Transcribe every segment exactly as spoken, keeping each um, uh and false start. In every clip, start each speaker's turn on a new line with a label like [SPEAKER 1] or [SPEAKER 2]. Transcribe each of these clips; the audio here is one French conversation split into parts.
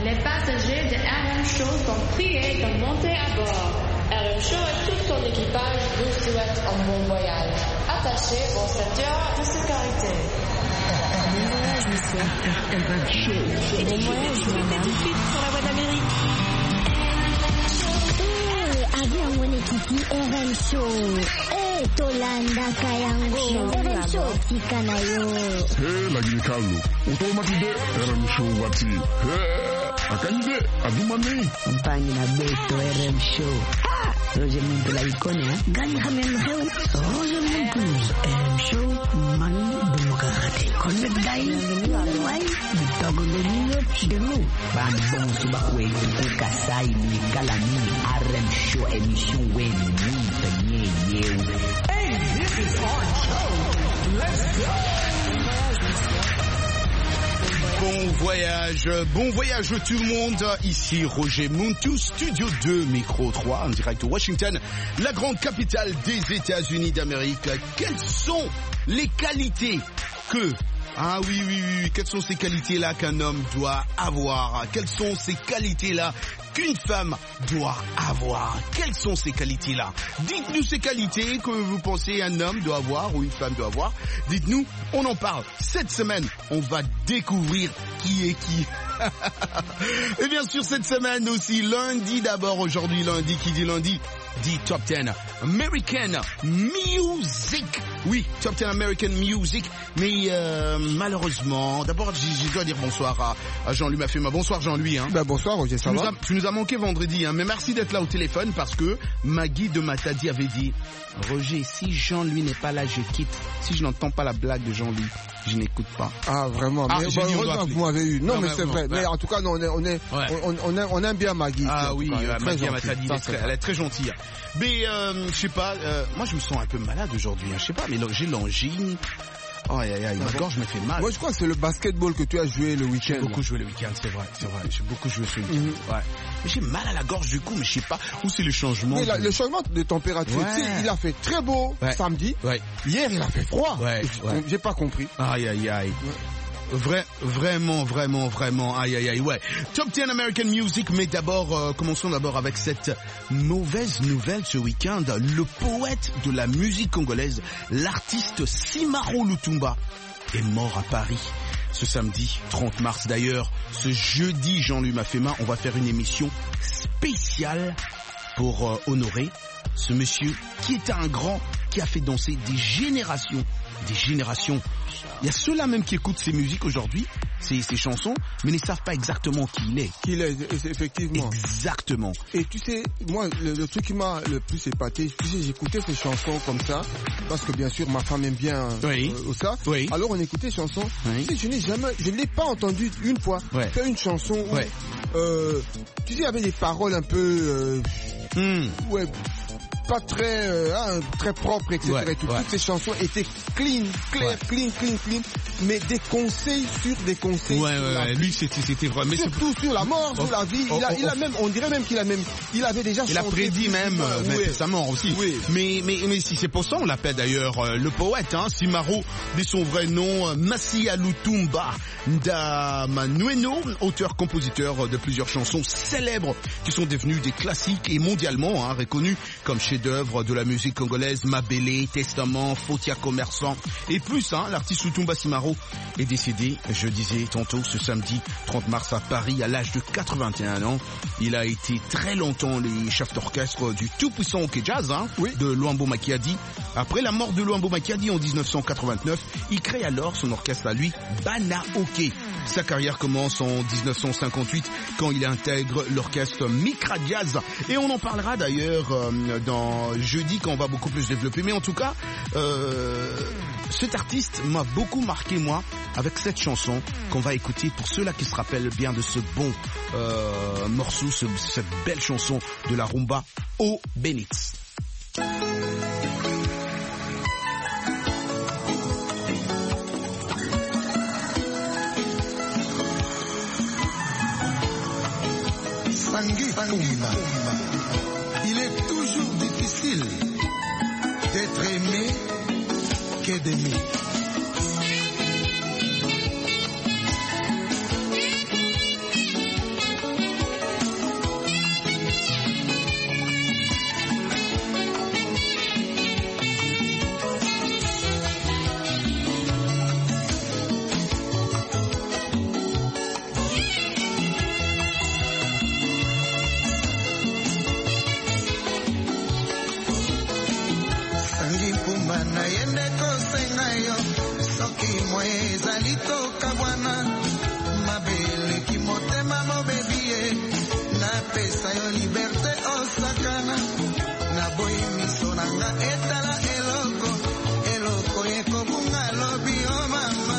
[SPEAKER 1] Les passagers de R M Show sont priés de monter à bord. R M Show et tout son équipage vous souhaitent un bon voyage. Attachez vos ceintures de sécurité.
[SPEAKER 2] Bon voyage, monsieur. R M Show. Bon voyage, madame. Tout de suite sur la voie d'Amérique.
[SPEAKER 3] Avion mwenyekiti R M Show. Eh, Tolanda Kayango. R M Show fika nayo.
[SPEAKER 4] Hey, lagi kalu. Utomatide R M Show wati. Hey, akanyide adumani.
[SPEAKER 5] Mpangi na beto R M Show. Ah, Roger Muntu la ikone ha.
[SPEAKER 3] Gani hamen heu. Roger Muntu.
[SPEAKER 5] R M Show mani demokrate. Connect dai. Wai. Bitago denyo denu. Ban bon suba kwetu kukasai ni kalami. R M Show emission wen ni penye yeu.
[SPEAKER 6] Hey, this is R M Show. Let's go.
[SPEAKER 7] Bon voyage, bon voyage tout le monde. Ici Roger Muntu, Studio deux, Micro trois, en direct de Washington, la grande capitale des États-Unis d'Amérique. Quelles sont les qualités que... Ah oui, oui, oui, quelles sont ces qualités-là qu'un homme doit avoir? Quelles sont ces qualités-là qu'une femme doit avoir? Quelles sont ces qualités-là? Dites-nous ces qualités que vous pensez un homme doit avoir ou une femme doit avoir. Dites-nous, on en parle. Cette semaine, on va découvrir qui est qui. Et bien sûr, cette semaine aussi, lundi d'abord, aujourd'hui lundi, qui dit lundi dit Top dix American Music. Oui, Top dix American Music. Mais euh, malheureusement, d'abord, je dois dire bonsoir à, à Jean-Louis Mafema. Bonsoir Jean-Louis. Hein.
[SPEAKER 8] Ben, bonsoir Roger, ça
[SPEAKER 7] tu
[SPEAKER 8] va
[SPEAKER 7] nous as, Tu nous as manqué vendredi, hein, mais merci d'être là au téléphone parce que Maggie de Matadi avait dit Roger, si Jean-Louis n'est pas là, je quitte. Si je n'entends pas la blague de Jean-Louis, je n'écoute pas.
[SPEAKER 8] Ah vraiment,
[SPEAKER 7] ah,
[SPEAKER 8] mais bah, heureusement que vous m'avez eu. Non, non mais, mais c'est vrai. Ouais. Mais en tout cas, non, on est, on est, ouais. on, on, on, on aime bien Maggie.
[SPEAKER 7] Ah oui, euh, Maggie Matadi, elle,
[SPEAKER 8] très,
[SPEAKER 7] elle est très gentille. Mais euh, je sais pas, euh, moi je me sens un peu malade aujourd'hui. Hein, je sais pas, mais j'ai l'angine. Oh aïe aïe, ma gorge me fait mal.
[SPEAKER 8] Moi je crois que c'est le basketball que tu as joué le week-end.
[SPEAKER 7] J'ai beaucoup joué le week-end, c'est vrai, c'est vrai. J'ai beaucoup joué ce week-end. Mm-hmm. Ouais. Mais j'ai mal à la gorge du coup, mais je sais pas où c'est le changement.
[SPEAKER 8] Mais
[SPEAKER 7] de...
[SPEAKER 8] la, le changement de température, ouais. Tu sais, il a fait très beau ouais. samedi.
[SPEAKER 7] Ouais.
[SPEAKER 8] Hier il a fait froid.
[SPEAKER 7] Ouais. ouais.
[SPEAKER 8] J'ai pas compris.
[SPEAKER 7] Aïe aïe aïe. Ouais. Vrai, vraiment, vraiment, vraiment, aïe, aïe, aïe, ouais. Top dix American Music, mais d'abord, euh, commençons d'abord avec cette mauvaise nouvelle ce week-end. Le poète de la musique congolaise, l'artiste Simaro Lutumba, est mort à Paris ce samedi trente mars. D'ailleurs, ce jeudi, Jean-Louis Mafema, on va faire une émission spéciale pour euh, honorer ce monsieur qui est un grand, qui a fait danser des générations, des générations. Il y a ceux-là même qui écoutent ses musiques aujourd'hui, ses, ses chansons, mais ne savent pas exactement qui il est.
[SPEAKER 8] Qui il est, effectivement.
[SPEAKER 7] Exactement.
[SPEAKER 8] Et tu sais, moi, le, le truc qui m'a le plus épaté, tu sais, j'écoutais ces chansons comme ça, parce que bien sûr, ma femme aime bien
[SPEAKER 7] oui.
[SPEAKER 8] euh, ça.
[SPEAKER 7] Oui.
[SPEAKER 8] Alors on écoutait ces chansons.
[SPEAKER 7] Oui.
[SPEAKER 8] Tu sais, je n'ai jamais, je ne l'ai pas entendu une fois
[SPEAKER 7] ouais.
[SPEAKER 8] faire une chanson où,
[SPEAKER 7] ouais.
[SPEAKER 8] euh, tu sais, il y avait des paroles un peu, euh,
[SPEAKER 7] mm.
[SPEAKER 8] ouais. pas très euh, hein, très propre, et cetera.
[SPEAKER 7] Ouais,
[SPEAKER 8] et tout.
[SPEAKER 7] ouais.
[SPEAKER 8] Toutes ces chansons étaient clean, clair, ouais. clean, clean, clean, mais des conseils sur des conseils.
[SPEAKER 7] Ouais, ouais, ouais. Lui, c'était, c'était vrai. Mais
[SPEAKER 8] surtout sur la mort, oh, sur la vie.
[SPEAKER 7] Oh,
[SPEAKER 8] il a,
[SPEAKER 7] oh,
[SPEAKER 8] il a même, on dirait même qu'il a même, il avait déjà.
[SPEAKER 7] Il a prédit même, euh,
[SPEAKER 8] oui.
[SPEAKER 7] même sa mort aussi.
[SPEAKER 8] Oui.
[SPEAKER 7] Mais, mais, mais si c'est pour ça, on l'appelle d'ailleurs euh, le poète, hein, Simaro, de son vrai nom, euh, Massia Lutumba Ndamanueno, auteur-compositeur de plusieurs chansons célèbres qui sont devenues des classiques et mondialement hein, reconnues comme chefs-d'œuvre de la musique congolaise, Mabélé, Testament, Fautia Commerçant et plus. Hein, l'artiste Lutumba Simaro est décédé, je disais tantôt, ce samedi trente mars à Paris à l'âge de quatre-vingt-un ans. Il a été très longtemps le chef d'orchestre du tout-puissant hockey jazz hein, oui. de Luambo Makiadi. Après la mort de Luambo Makiadi en dix-neuf cent quatre-vingt-neuf, il crée alors son orchestre à lui, Bana Hockey. Sa carrière commence en dix-neuf cent cinquante-huit quand il intègre l'orchestre Micra Jazz. Et on en parlera d'ailleurs euh, dans jeudi quand on va beaucoup plus développer. Mais en tout cas, euh, cet artiste m'a beaucoup marqué moi avec cette chanson qu'on va écouter pour ceux-là qui se rappellent bien de ce bon euh, morceau, ce, cette belle chanson de la rumba, O Benitz.
[SPEAKER 9] Il est toujours difficile d'être aimé que d'aimer. pesa yo liberté osakana na boy misonanga etala eloko eloko ekobunga lobi o mama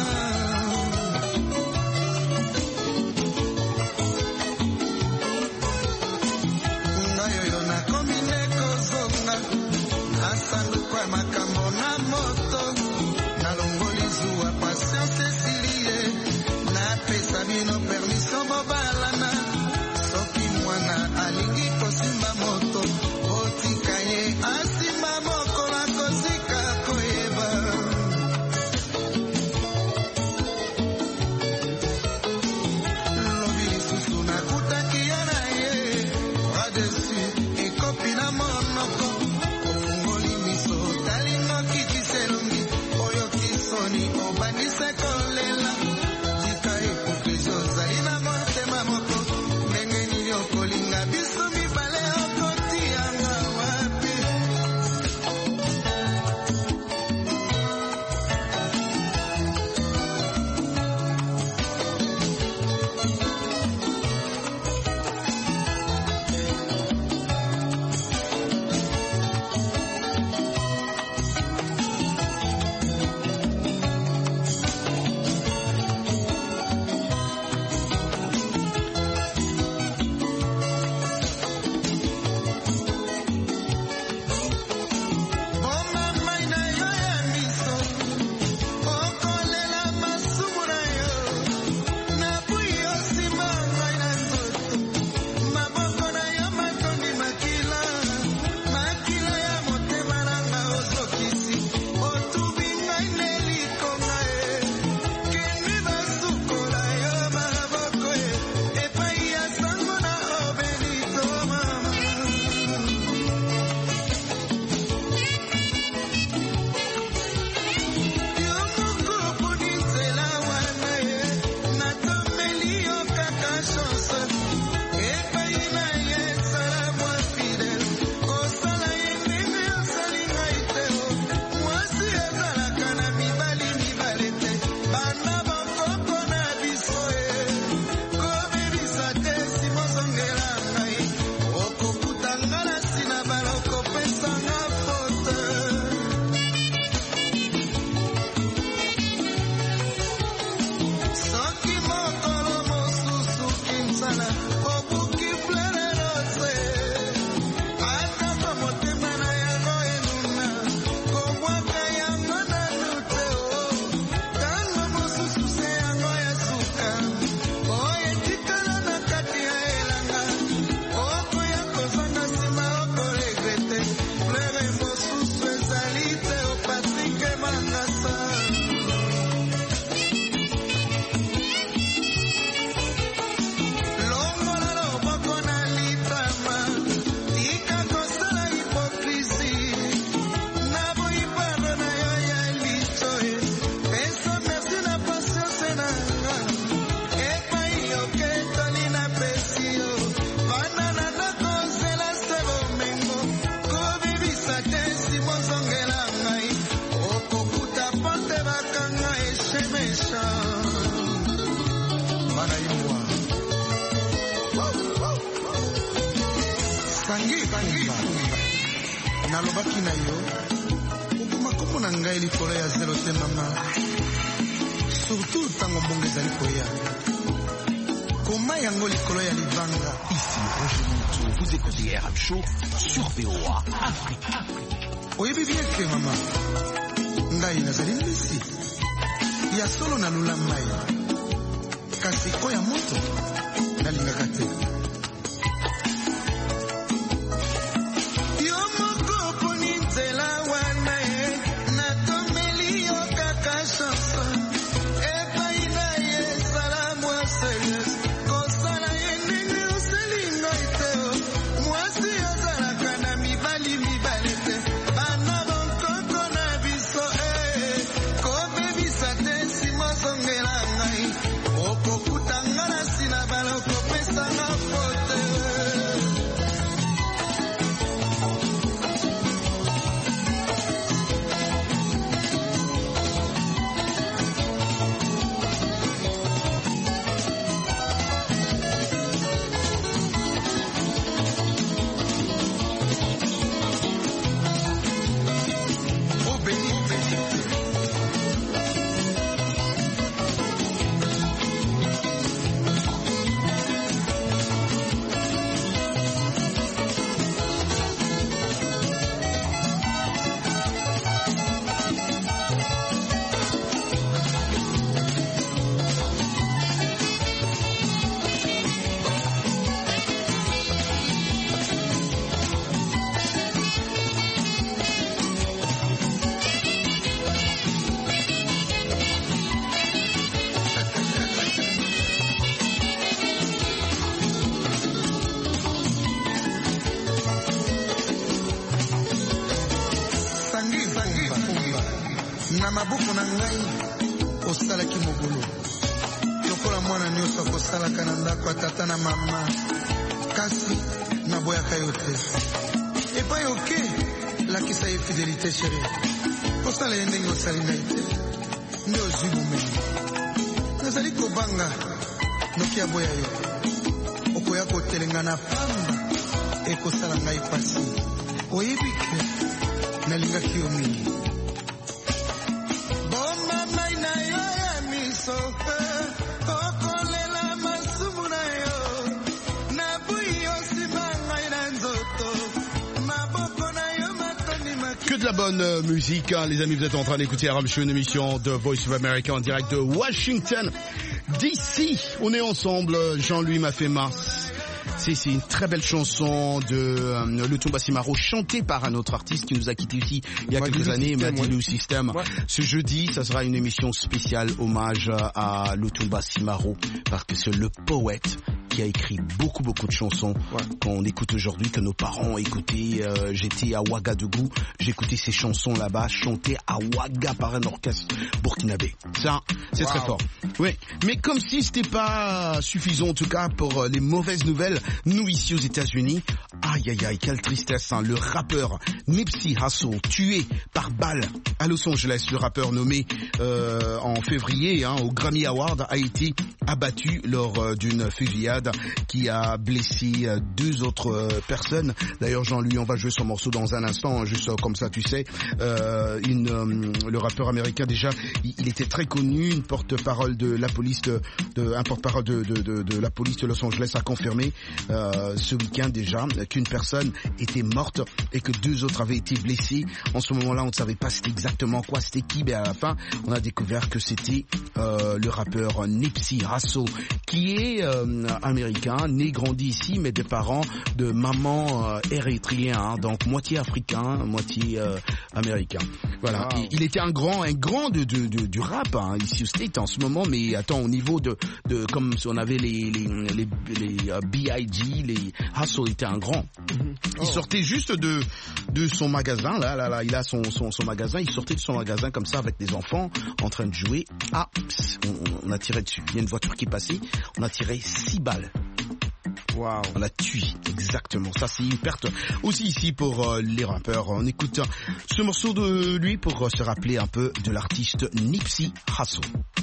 [SPEAKER 9] ngayo yo na komine kozonga nasandu kwa makambo na moto na longoli zuwa patience silie na pesa bino permission bobalana soki mwana alingi kosimba moto otika ye asimba mokola kozika koyeba lobi lisusu nakutaki yo na ye radesu ekopi na monoko ofungoli miso talingo kitiselongi oyo kisoni obandise kolela tika epokezi ozali na motema moko ndenge nini okolinga biso mibale okotianga wapi nalobaki na yo okoma kombo na ngai likolo ya zelo te mama surtout ntango mbongo ezali koya koma yango likolo ya libanga
[SPEAKER 5] ici Roger Moutou vous écoutez R M Show sur V O A Afrique
[SPEAKER 9] oyebi bien ke mama ngai nazali mbisi ya solo nalula mai kasi oya moto nalingaka te
[SPEAKER 10] Okokutangana sina bala
[SPEAKER 9] maboko na ngai osalaki mobulu lokola mwana nyonso akosalaka na ndako ya tata na mama kasi naboyaka yo te epai oke lakisa ye fidelité chérie osala ye ndenge osali ngai te nde ozwi bomemi nazali kobanga noki aboya yo okoya kotelenga na pamba ekosala ngai pasi oyebi ke nalingaki yo mingi bomba mai na yo ya miso okolela masumu na yo nabui yo nsima ngai na nzoto maboko na yo matoni maki.
[SPEAKER 7] Que de la bonne euh, musique, hein, les amis, vous êtes en train d'écouter Aram Show, une émission de Voice of America en direct de Washington D C. On est ensemble, Jean-Louis Mafema. C'est, c'est une très belle chanson de euh, Lutumba Simaro, chantée par un autre artiste qui nous a quitté ici il y a Madilu quelques années, Madilu System. Ouais. Ce jeudi, ça sera une émission spéciale hommage à Lutumba Simaro, parce que c'est le poète qui a écrit beaucoup beaucoup de chansons ouais. qu'on écoute aujourd'hui, que nos parents ont écouté. Euh, j'étais à Ouagadougou, j'écoutais ces chansons là-bas, chantées à Ouaga par un orchestre burkinabé. Ça, c'est wow. très fort. Oui, mais comme si c'était pas suffisant en tout cas pour les mauvaises nouvelles, nous ici aux États-Unis, aïe aïe aïe, quelle tristesse, hein. Le rappeur Nipsey Hussle, tué par balle à Los Angeles, le rappeur nommé euh, en février hein, au Grammy Award, a été abattu lors euh, d'une fusillade qui a blessé euh, deux autres euh, personnes. D'ailleurs, Jean-Louis, on va jouer son morceau dans un instant, hein, juste comme ça, tu sais. Euh, une, euh, le rappeur américain, déjà, il, il était très connu, une porte-parole de la police, de, de, un porte-parole de, de, de, de la police de Los Angeles a confirmé euh, ce week-end déjà qu'une personne était morte et que deux autres avaient été blessés. En ce moment-là, on ne savait pas c'était exactement quoi, c'était qui, mais à la fin, on a découvert que c'était euh, le rappeur Nipsey Hussle, qui est euh, américain, né, grandi ici, mais des parents de maman euh, érythréen, hein, donc moitié africain, moitié euh, américain. Voilà, wow. il, il était un grand, un grand de, de, de, du rap hein, ici au State en ce moment, mais attends, au niveau de, de comme si on avait les les les, les uh, B I G, les Hussle était un grand. Mm-hmm. Oh. Il sortait juste de de son magasin, là, là, là, il a son son son magasin, il sortait de son magasin comme ça avec des enfants en train de jouer. Ah, pss, on, on a tiré dessus. Il y a une voiture qui est passée, on a tiré six balles. Wow. On l'a tué, exactement. Ça, c'est une perte aussi ici pour euh, les rappeurs. On écoute ce morceau de lui pour euh, se rappeler un peu de l'artiste Nipsey Hussle.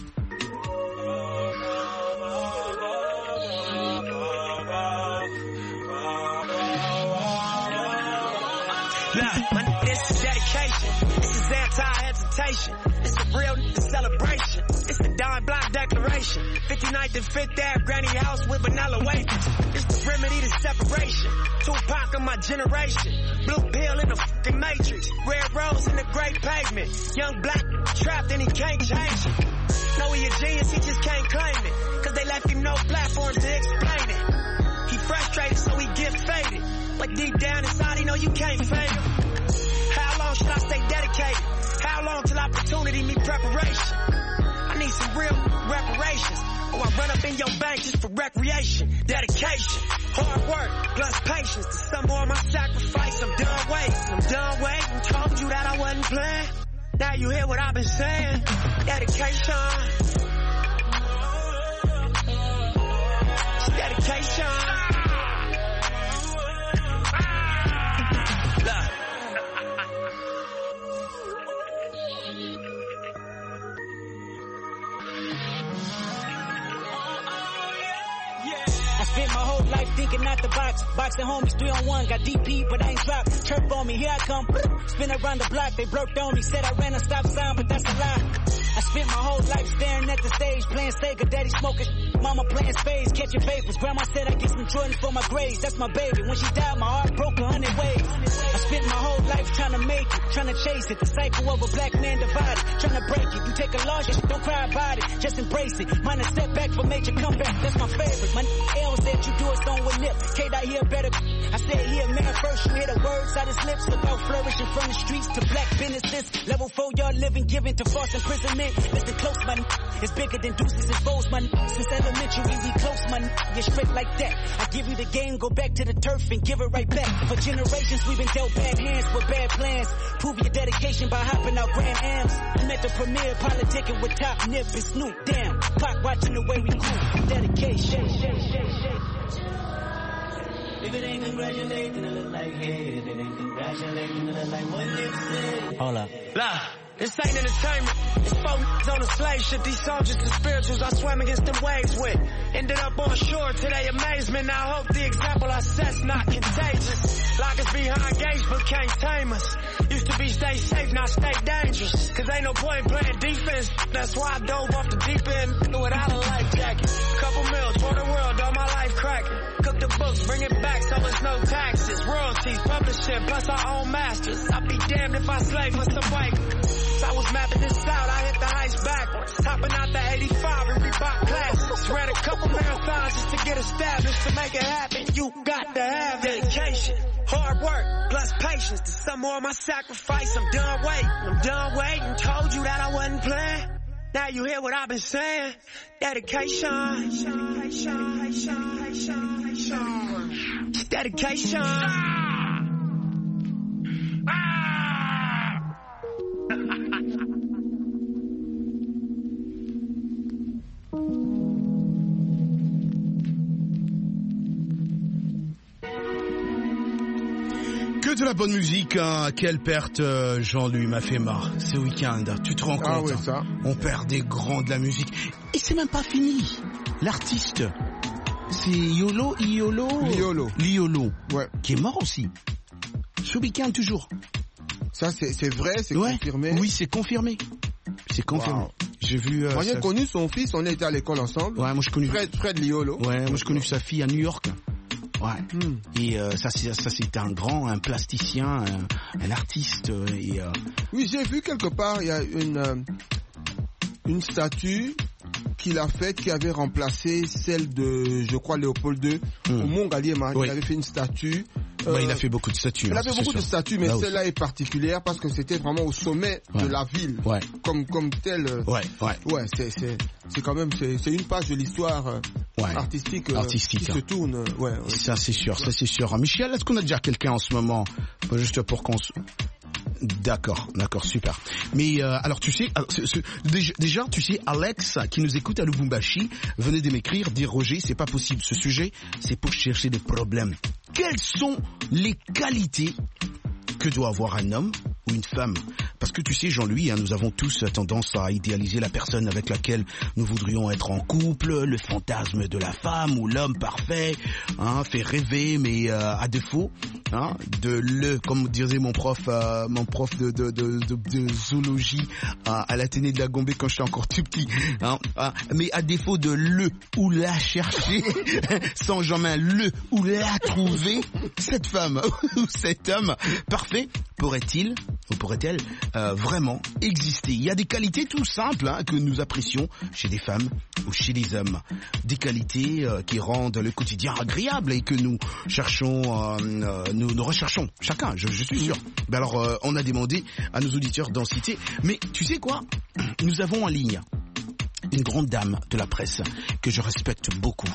[SPEAKER 10] Look, my, this is dedication. This is anti-hesitation. It's a real celebration. It's the Don Block Declaration. fifty-ninth and fifth Ave Granny House with vanilla wafers. It's the remedy to separation. Tupac of my generation. Blue pill in the fucking matrix. Red rose in the great pavement. Young black trapped and he can't change it. Know he a genius, he just can't claim it. Cause they left him no platforms to explain it. He frustrated so he get faded. But deep down inside he know you can't fake him. How long should I stay dedicated? How long till opportunity meet preparation? I need some real reparations. Or I run up in your bank just for recreation. Dedication, hard work, plus patience. To some more of my sacrifice, I'm done waiting. I'm done waiting. Told you that I wasn't playing. Now you hear what I've been saying. Dedication. Dedication.
[SPEAKER 11] Spent my whole life thinking out the box. Boxing homies, three on one. Got D P, but I ain't dropped. Chirp on me, here I come. Spin around the block, they broke on me. Said I ran a stop sign, but that's a lie. I spent my whole life staring at the stage, playing Sega, daddy smoking, mama playing spades, catching papers. Grandma said I get some Jordan for my grades. That's my baby. When she died, my heart broke a hundred ways. I spent my whole life trying to make it, trying to chase it. The cycle of a black man divided, trying to break it. You take a loss, don't cry about it, just embrace it. Mine a setback for major comeback. That's my favorite. My L said you do it stone with lip. K-Dot here better. I said here, man, first you hear the words out his lips about flourishing from the streets to black businesses. Level four, y'all living, giving to false imprisonment. Listen close, my n- it's bigger than deuces and foes, my n- since elementary. elementary, we close, my n***, you're straight like that. I give you the game, go back to the turf and give it right back. For generations, we've been dealt bad hands with bad plans. Prove your dedication by hopping out Grand Ams. I'm at the premiere, politicking with Top Nip and Snoop. Damn, Pac watching the way we groove. Dedication.
[SPEAKER 12] If it ain't congratulating, it look like hate. If it ain't congratulating, it look like what Nip said.
[SPEAKER 11] Hold up.
[SPEAKER 10] Nah. This ain't entertainment. It's four niggas on the slave ship. These soldiers and spirituals I swam against them waves with. Ended up on shore to their amazement. I hope the example I set's not contagious. Lock us behind gates but can't tame us. Used to be stay safe, now stay dangerous. Cause ain't no point playing defense. That's why I dove off the deep end without a life jacket. Couple mils for the world, all my life cracking. Cook the books, bring it back so it's no taxes. Royalties, publishing, plus our own masters. I'd be damned if I slave for some white. I was mapping this out, I hit the heights backwards. Topping out the eighty-five and Reebok classics. Ran a couple marathons just to get established. To make it happen, you got to have dedication. Hard work, plus patience. To some more of my sacrifice, I'm done waiting. I'm done waiting. Told you that I wasn't playing. Now you hear what I've been saying. Dedication. It's dedication.
[SPEAKER 7] Que de la bonne musique, hein. Quelle perte, euh, Jean-Louis m'a fait marre ce week-end. Tu te rends compte,
[SPEAKER 8] ah ouais, ça.
[SPEAKER 7] On perd des grands de la musique. Et c'est même pas fini. L'artiste, c'est Yolo, Iolo,
[SPEAKER 8] Liolo.
[SPEAKER 7] Liolo,
[SPEAKER 8] ouais.
[SPEAKER 7] Qui est mort aussi. Ce week-end toujours.
[SPEAKER 8] Ça, c'est, c'est vrai, c'est
[SPEAKER 7] ouais.
[SPEAKER 8] confirmé.
[SPEAKER 7] Oui, c'est confirmé. C'est confirmé. Wow. J'ai vu. Euh,
[SPEAKER 8] moi, j'ai
[SPEAKER 7] sa...
[SPEAKER 8] connu son fils. On était à l'école ensemble.
[SPEAKER 7] Ouais, moi je connais.
[SPEAKER 8] Fred, Fred Liolo.
[SPEAKER 7] Ouais, moi je connais sa fille à New York. Ouais.
[SPEAKER 8] Hmm.
[SPEAKER 7] Et euh, ça, c'est, ça, c'est un grand, un plasticien, un, un artiste. Et, euh...
[SPEAKER 8] Oui, j'ai vu quelque part, il y a une euh, une statue qu'il a faite qui avait remplacé celle de, je crois, Léopold deux hmm. au Mont Galliema. Oui. Il avait fait une statue.
[SPEAKER 7] Euh, ouais, il a fait beaucoup de statues.
[SPEAKER 8] Il
[SPEAKER 7] hein,
[SPEAKER 8] a fait beaucoup sûr. de statues, mais
[SPEAKER 7] là
[SPEAKER 8] celle-là aussi. Est particulière parce que c'était vraiment au sommet ouais. de la ville,
[SPEAKER 7] ouais.
[SPEAKER 8] comme comme tel. Euh,
[SPEAKER 7] ouais, ouais.
[SPEAKER 8] Ouais, c'est c'est c'est quand même c'est c'est une page de l'histoire euh, ouais. artistique, euh,
[SPEAKER 7] artistique
[SPEAKER 8] qui
[SPEAKER 7] hein.
[SPEAKER 8] se tourne. Euh, ouais, ouais.
[SPEAKER 7] Ça c'est sûr, ça c'est sûr. Michel, est-ce qu'on a déjà quelqu'un en ce moment, juste pour qu'on se... D'accord, d'accord, super. Mais euh, alors tu sais, alors, ce, ce, déjà, déjà tu sais, Alex qui nous écoute à Lubumbashi venait de m'écrire, dire Roger, c'est pas possible ce sujet, c'est pour chercher des problèmes. Quelles sont les qualités que doit avoir un homme ou une femme? Parce que tu sais, Jean-Louis, hein, nous avons tous tendance à idéaliser la personne avec laquelle nous voudrions être en couple, le fantasme de la femme ou l'homme parfait, hein, fait rêver, mais euh, à défaut, hein, de le, comme disait mon prof, euh, mon prof de, de, de, de, de zoologie euh, à l'Athénée de la Gombe quand j'étais encore tout petit, hein, hein, mais à défaut de le ou la chercher, sans jamais le ou la trouver, cette femme ou cet homme parfait pourrait-il ou pourrait-elle euh, vraiment exister? Il y a des qualités tout simples hein, que nous apprécions chez des femmes ou chez des hommes. Des qualités euh, qui rendent le quotidien agréable et que nous cherchons, euh, euh, nous, nous recherchons chacun, je, je suis sûr. Ben alors, euh, on a demandé à nos auditeurs d'en citer. Mais tu sais quoi? Nous avons en ligne une grande dame de la presse que je respecte beaucoup,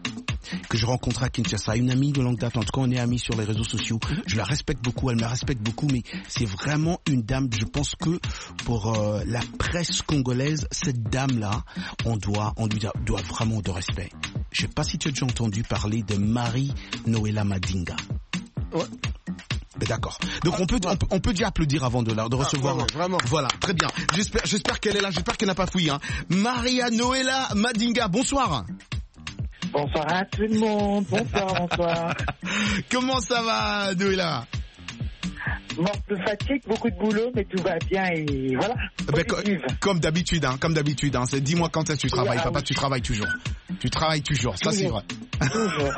[SPEAKER 7] que je rencontre à Kinshasa, une amie de longue date, en tout cas on est amis sur les réseaux sociaux, je la respecte beaucoup, elle me respecte beaucoup, mais c'est vraiment une dame, je pense que pour euh, la presse congolaise, cette dame-là, on doit, on lui doit, doit vraiment de respect. Je sais pas si tu as déjà entendu parler de Marie-Noëlla Madinga.
[SPEAKER 8] Ouais.
[SPEAKER 7] Ben d'accord. Donc on peut, on peut on peut déjà applaudir avant de la de recevoir.
[SPEAKER 8] Ah, ouais, ouais, vraiment.
[SPEAKER 7] Voilà, très bien. J'espère j'espère qu'elle est là, j'espère qu'elle n'a pas fouillé. Hein. Marie-Noëlla Madinga, bonsoir.
[SPEAKER 13] Bonsoir à tout le monde, bonsoir, bonsoir.
[SPEAKER 7] Comment ça va, Noëlla?
[SPEAKER 13] Mort de fatigue, beaucoup de boulot, mais tout va bien et voilà.
[SPEAKER 7] Ben, co- comme d'habitude, hein, comme d'habitude. Hein, c'est, dis-moi quand est-ce que tu travailles, papa, tu travailles toujours. Tu travailles toujours, ça c'est vrai.
[SPEAKER 13] Toujours.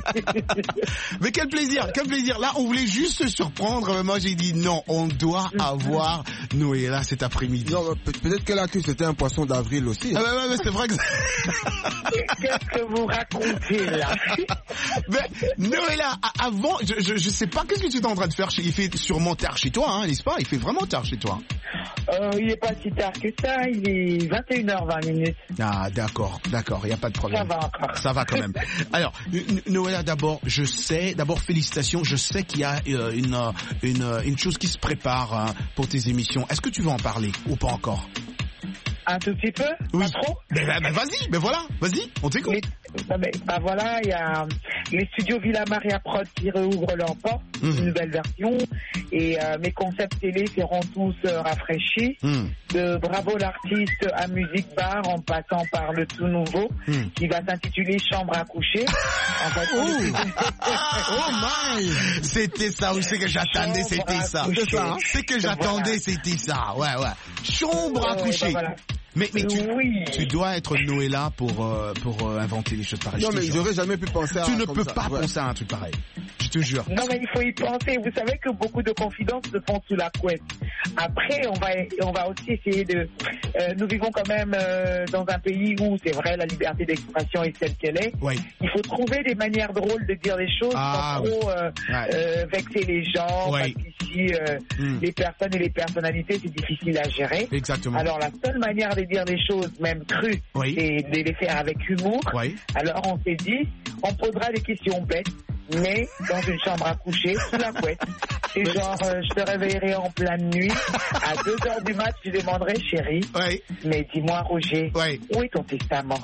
[SPEAKER 7] Mais quel plaisir, quel plaisir. Là, on voulait juste se surprendre. Moi, j'ai dit non, on doit avoir Noëlla cet après-midi.
[SPEAKER 8] Non, peut-être qu'elle a cru que c'était un poisson d'avril aussi.
[SPEAKER 7] Ah ouais, ouais, mais c'est vrai que...
[SPEAKER 13] Qu'est-ce que vous racontez là?
[SPEAKER 7] Mais Noëlla, avant, je, je, je sais pas qu'est-ce que tu es en train de faire. Il fait sûrement tard chez toi, hein, n'est-ce pas? Il fait vraiment tard chez toi.
[SPEAKER 13] Euh, il est pas si tard que ça. Il est vingt et une heures vingt minutes.
[SPEAKER 7] Ah, d'accord, d'accord. Il y a pas de problème.
[SPEAKER 13] ça va encore.
[SPEAKER 7] Ça va quand même. Alors, Noëlla, d'abord, je sais, d'abord félicitations, je sais qu'il y a euh, une, une, une chose qui se prépare hein, pour tes émissions. Est-ce que tu veux en parler ou pas encore?
[SPEAKER 13] Un tout petit peu?
[SPEAKER 7] Oui.
[SPEAKER 13] Pas trop?
[SPEAKER 7] Ben, ben, ben vas-y, ben voilà, vas-y, on t'écoute.
[SPEAKER 13] Ben, ben, ben voilà, il y a les studios Villa Maria Prod qui réouvrent leurs portes, mmh. une nouvelle version, et euh, mes concepts télé seront tous euh, rafraîchis. Mmh. De Bravo l'artiste à Musique Bar, en passant par le tout nouveau, mmh. qui va s'intituler Chambre à coucher. En fait,
[SPEAKER 7] oh. oh my! C'était ça, oui, c'est que j'attendais, c'était ça. C'est que j'attendais, voilà. C'était ça, ouais, ouais. Chambre à coucher. Ben voilà. Mais, mais tu,
[SPEAKER 13] oui.
[SPEAKER 7] tu dois être Noëlla pour, euh, pour euh, inventer les choses pareilles.
[SPEAKER 8] Non, mais j'aurais jamais pu penser à
[SPEAKER 7] Tu ne
[SPEAKER 8] comme
[SPEAKER 7] peux
[SPEAKER 8] ça.
[SPEAKER 7] pas
[SPEAKER 8] ouais.
[SPEAKER 7] penser à un truc pareil. Je te jure.
[SPEAKER 13] Non, mais il faut y penser. Vous savez que beaucoup de confidences se font sous la couette. Après, on va, on va aussi essayer de... Euh, nous vivons quand même euh, dans un pays où, c'est vrai, la liberté d'expression est celle qu'elle est.
[SPEAKER 7] Oui.
[SPEAKER 13] Il faut trouver des manières drôles de dire les choses
[SPEAKER 7] ah,
[SPEAKER 13] sans trop
[SPEAKER 7] oui.
[SPEAKER 13] euh,
[SPEAKER 7] ouais.
[SPEAKER 13] euh, vexer les gens.
[SPEAKER 7] Oui.
[SPEAKER 13] Parce qu'ici, euh, mm. les personnes et les personnalités, c'est difficile à gérer.
[SPEAKER 7] Exactement.
[SPEAKER 13] Alors, la seule manière de dire les choses, même crues,
[SPEAKER 7] oui.
[SPEAKER 13] c'est de les faire avec humour.
[SPEAKER 7] Oui.
[SPEAKER 13] Alors, on s'est dit, on posera des questions bêtes, mais dans une chambre à coucher, sous la couette. Et genre, euh, je te réveillerai en pleine nuit, à deux heures du mat, je demanderai, chérie,
[SPEAKER 7] oui.
[SPEAKER 13] mais dis-moi, Roger,
[SPEAKER 7] oui.
[SPEAKER 13] où est ton testament?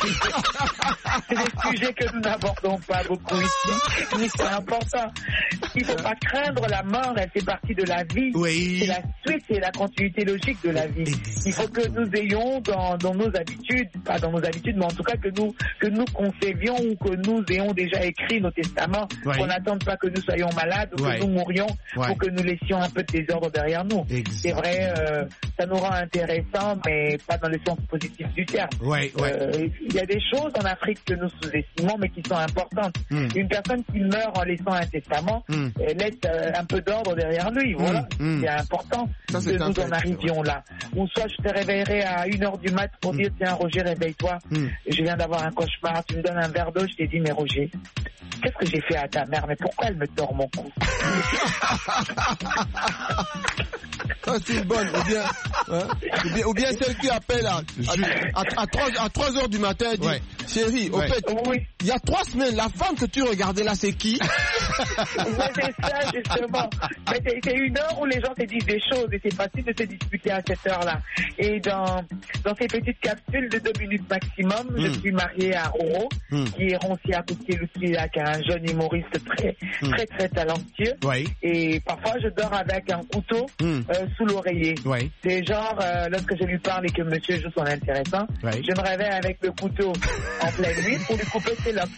[SPEAKER 13] C'est des sujets que nous n'abordons pas beaucoup ici, mais c'est important. Il ne faut pas craindre la mort, elle fait partie de la vie.
[SPEAKER 7] Oui.
[SPEAKER 13] C'est la suite, c'est la continuité logique de la vie. Il faut que nous ayons dans, dans nos habitudes, pas dans nos habitudes, mais en tout cas que nous, que nous concevions ou que nous ayons déjà écrit nos testaments, oui. qu'on n'attende pas que nous soyons malades ou oui. que nous mourions ouais. pour que nous laissions un peu de désordre derrière nous.
[SPEAKER 7] Exact.
[SPEAKER 13] C'est vrai, euh, ça nous rend intéressants, mais pas dans le sens positif du terme.
[SPEAKER 7] Ouais, ouais.
[SPEAKER 13] Euh, il y a des choses en Afrique que nous sous-estimons, mais qui sont importantes. Mm. Une personne qui meurt en laissant un testament mm. laisse euh, un peu d'ordre derrière lui. Voilà, mm. c'est important ça, que nous en arrivions là. Ou soit je te réveillerai à une heure du mat pour mm. dire tiens Roger, réveille-toi, mm. je viens d'avoir un cauchemar, tu me donnes un verre d'eau, je t'ai dit mais Roger, qu'est-ce que j'ai fait à ta mère, mais pourquoi elle me tord mon cou?
[SPEAKER 8] Ça, c'est une bonne. Ou bien, hein, ou bien, ou bien celle qui appelle à, à, à, à trois heures du matin et dit ouais. Chérie, au ouais. fait, oui. il y a trois semaines, la femme que tu regardais là, c'est qui?
[SPEAKER 13] Ouais, c'est ça, justement. Mais c'est, c'est une heure où les gens te disent des choses et c'est facile de se disputer à cette heure-là. Et dans, dans ces petites capsules de deux minutes maximum, mm. je suis mariée à Roro, mm. qui est Ronci Akouti-Luki, qui est un jeune humoriste très, mm. très, très talentueux.
[SPEAKER 7] Ouais.
[SPEAKER 13] Et parfois, je dors avec un couteau mm. euh, sous l'oreiller.
[SPEAKER 7] Ouais.
[SPEAKER 13] C'est genre, euh, lorsque je lui parle et que monsieur joue son intéressant, ouais. je me réveille avec le couteau en pleine nuit pour lui couper ses locks.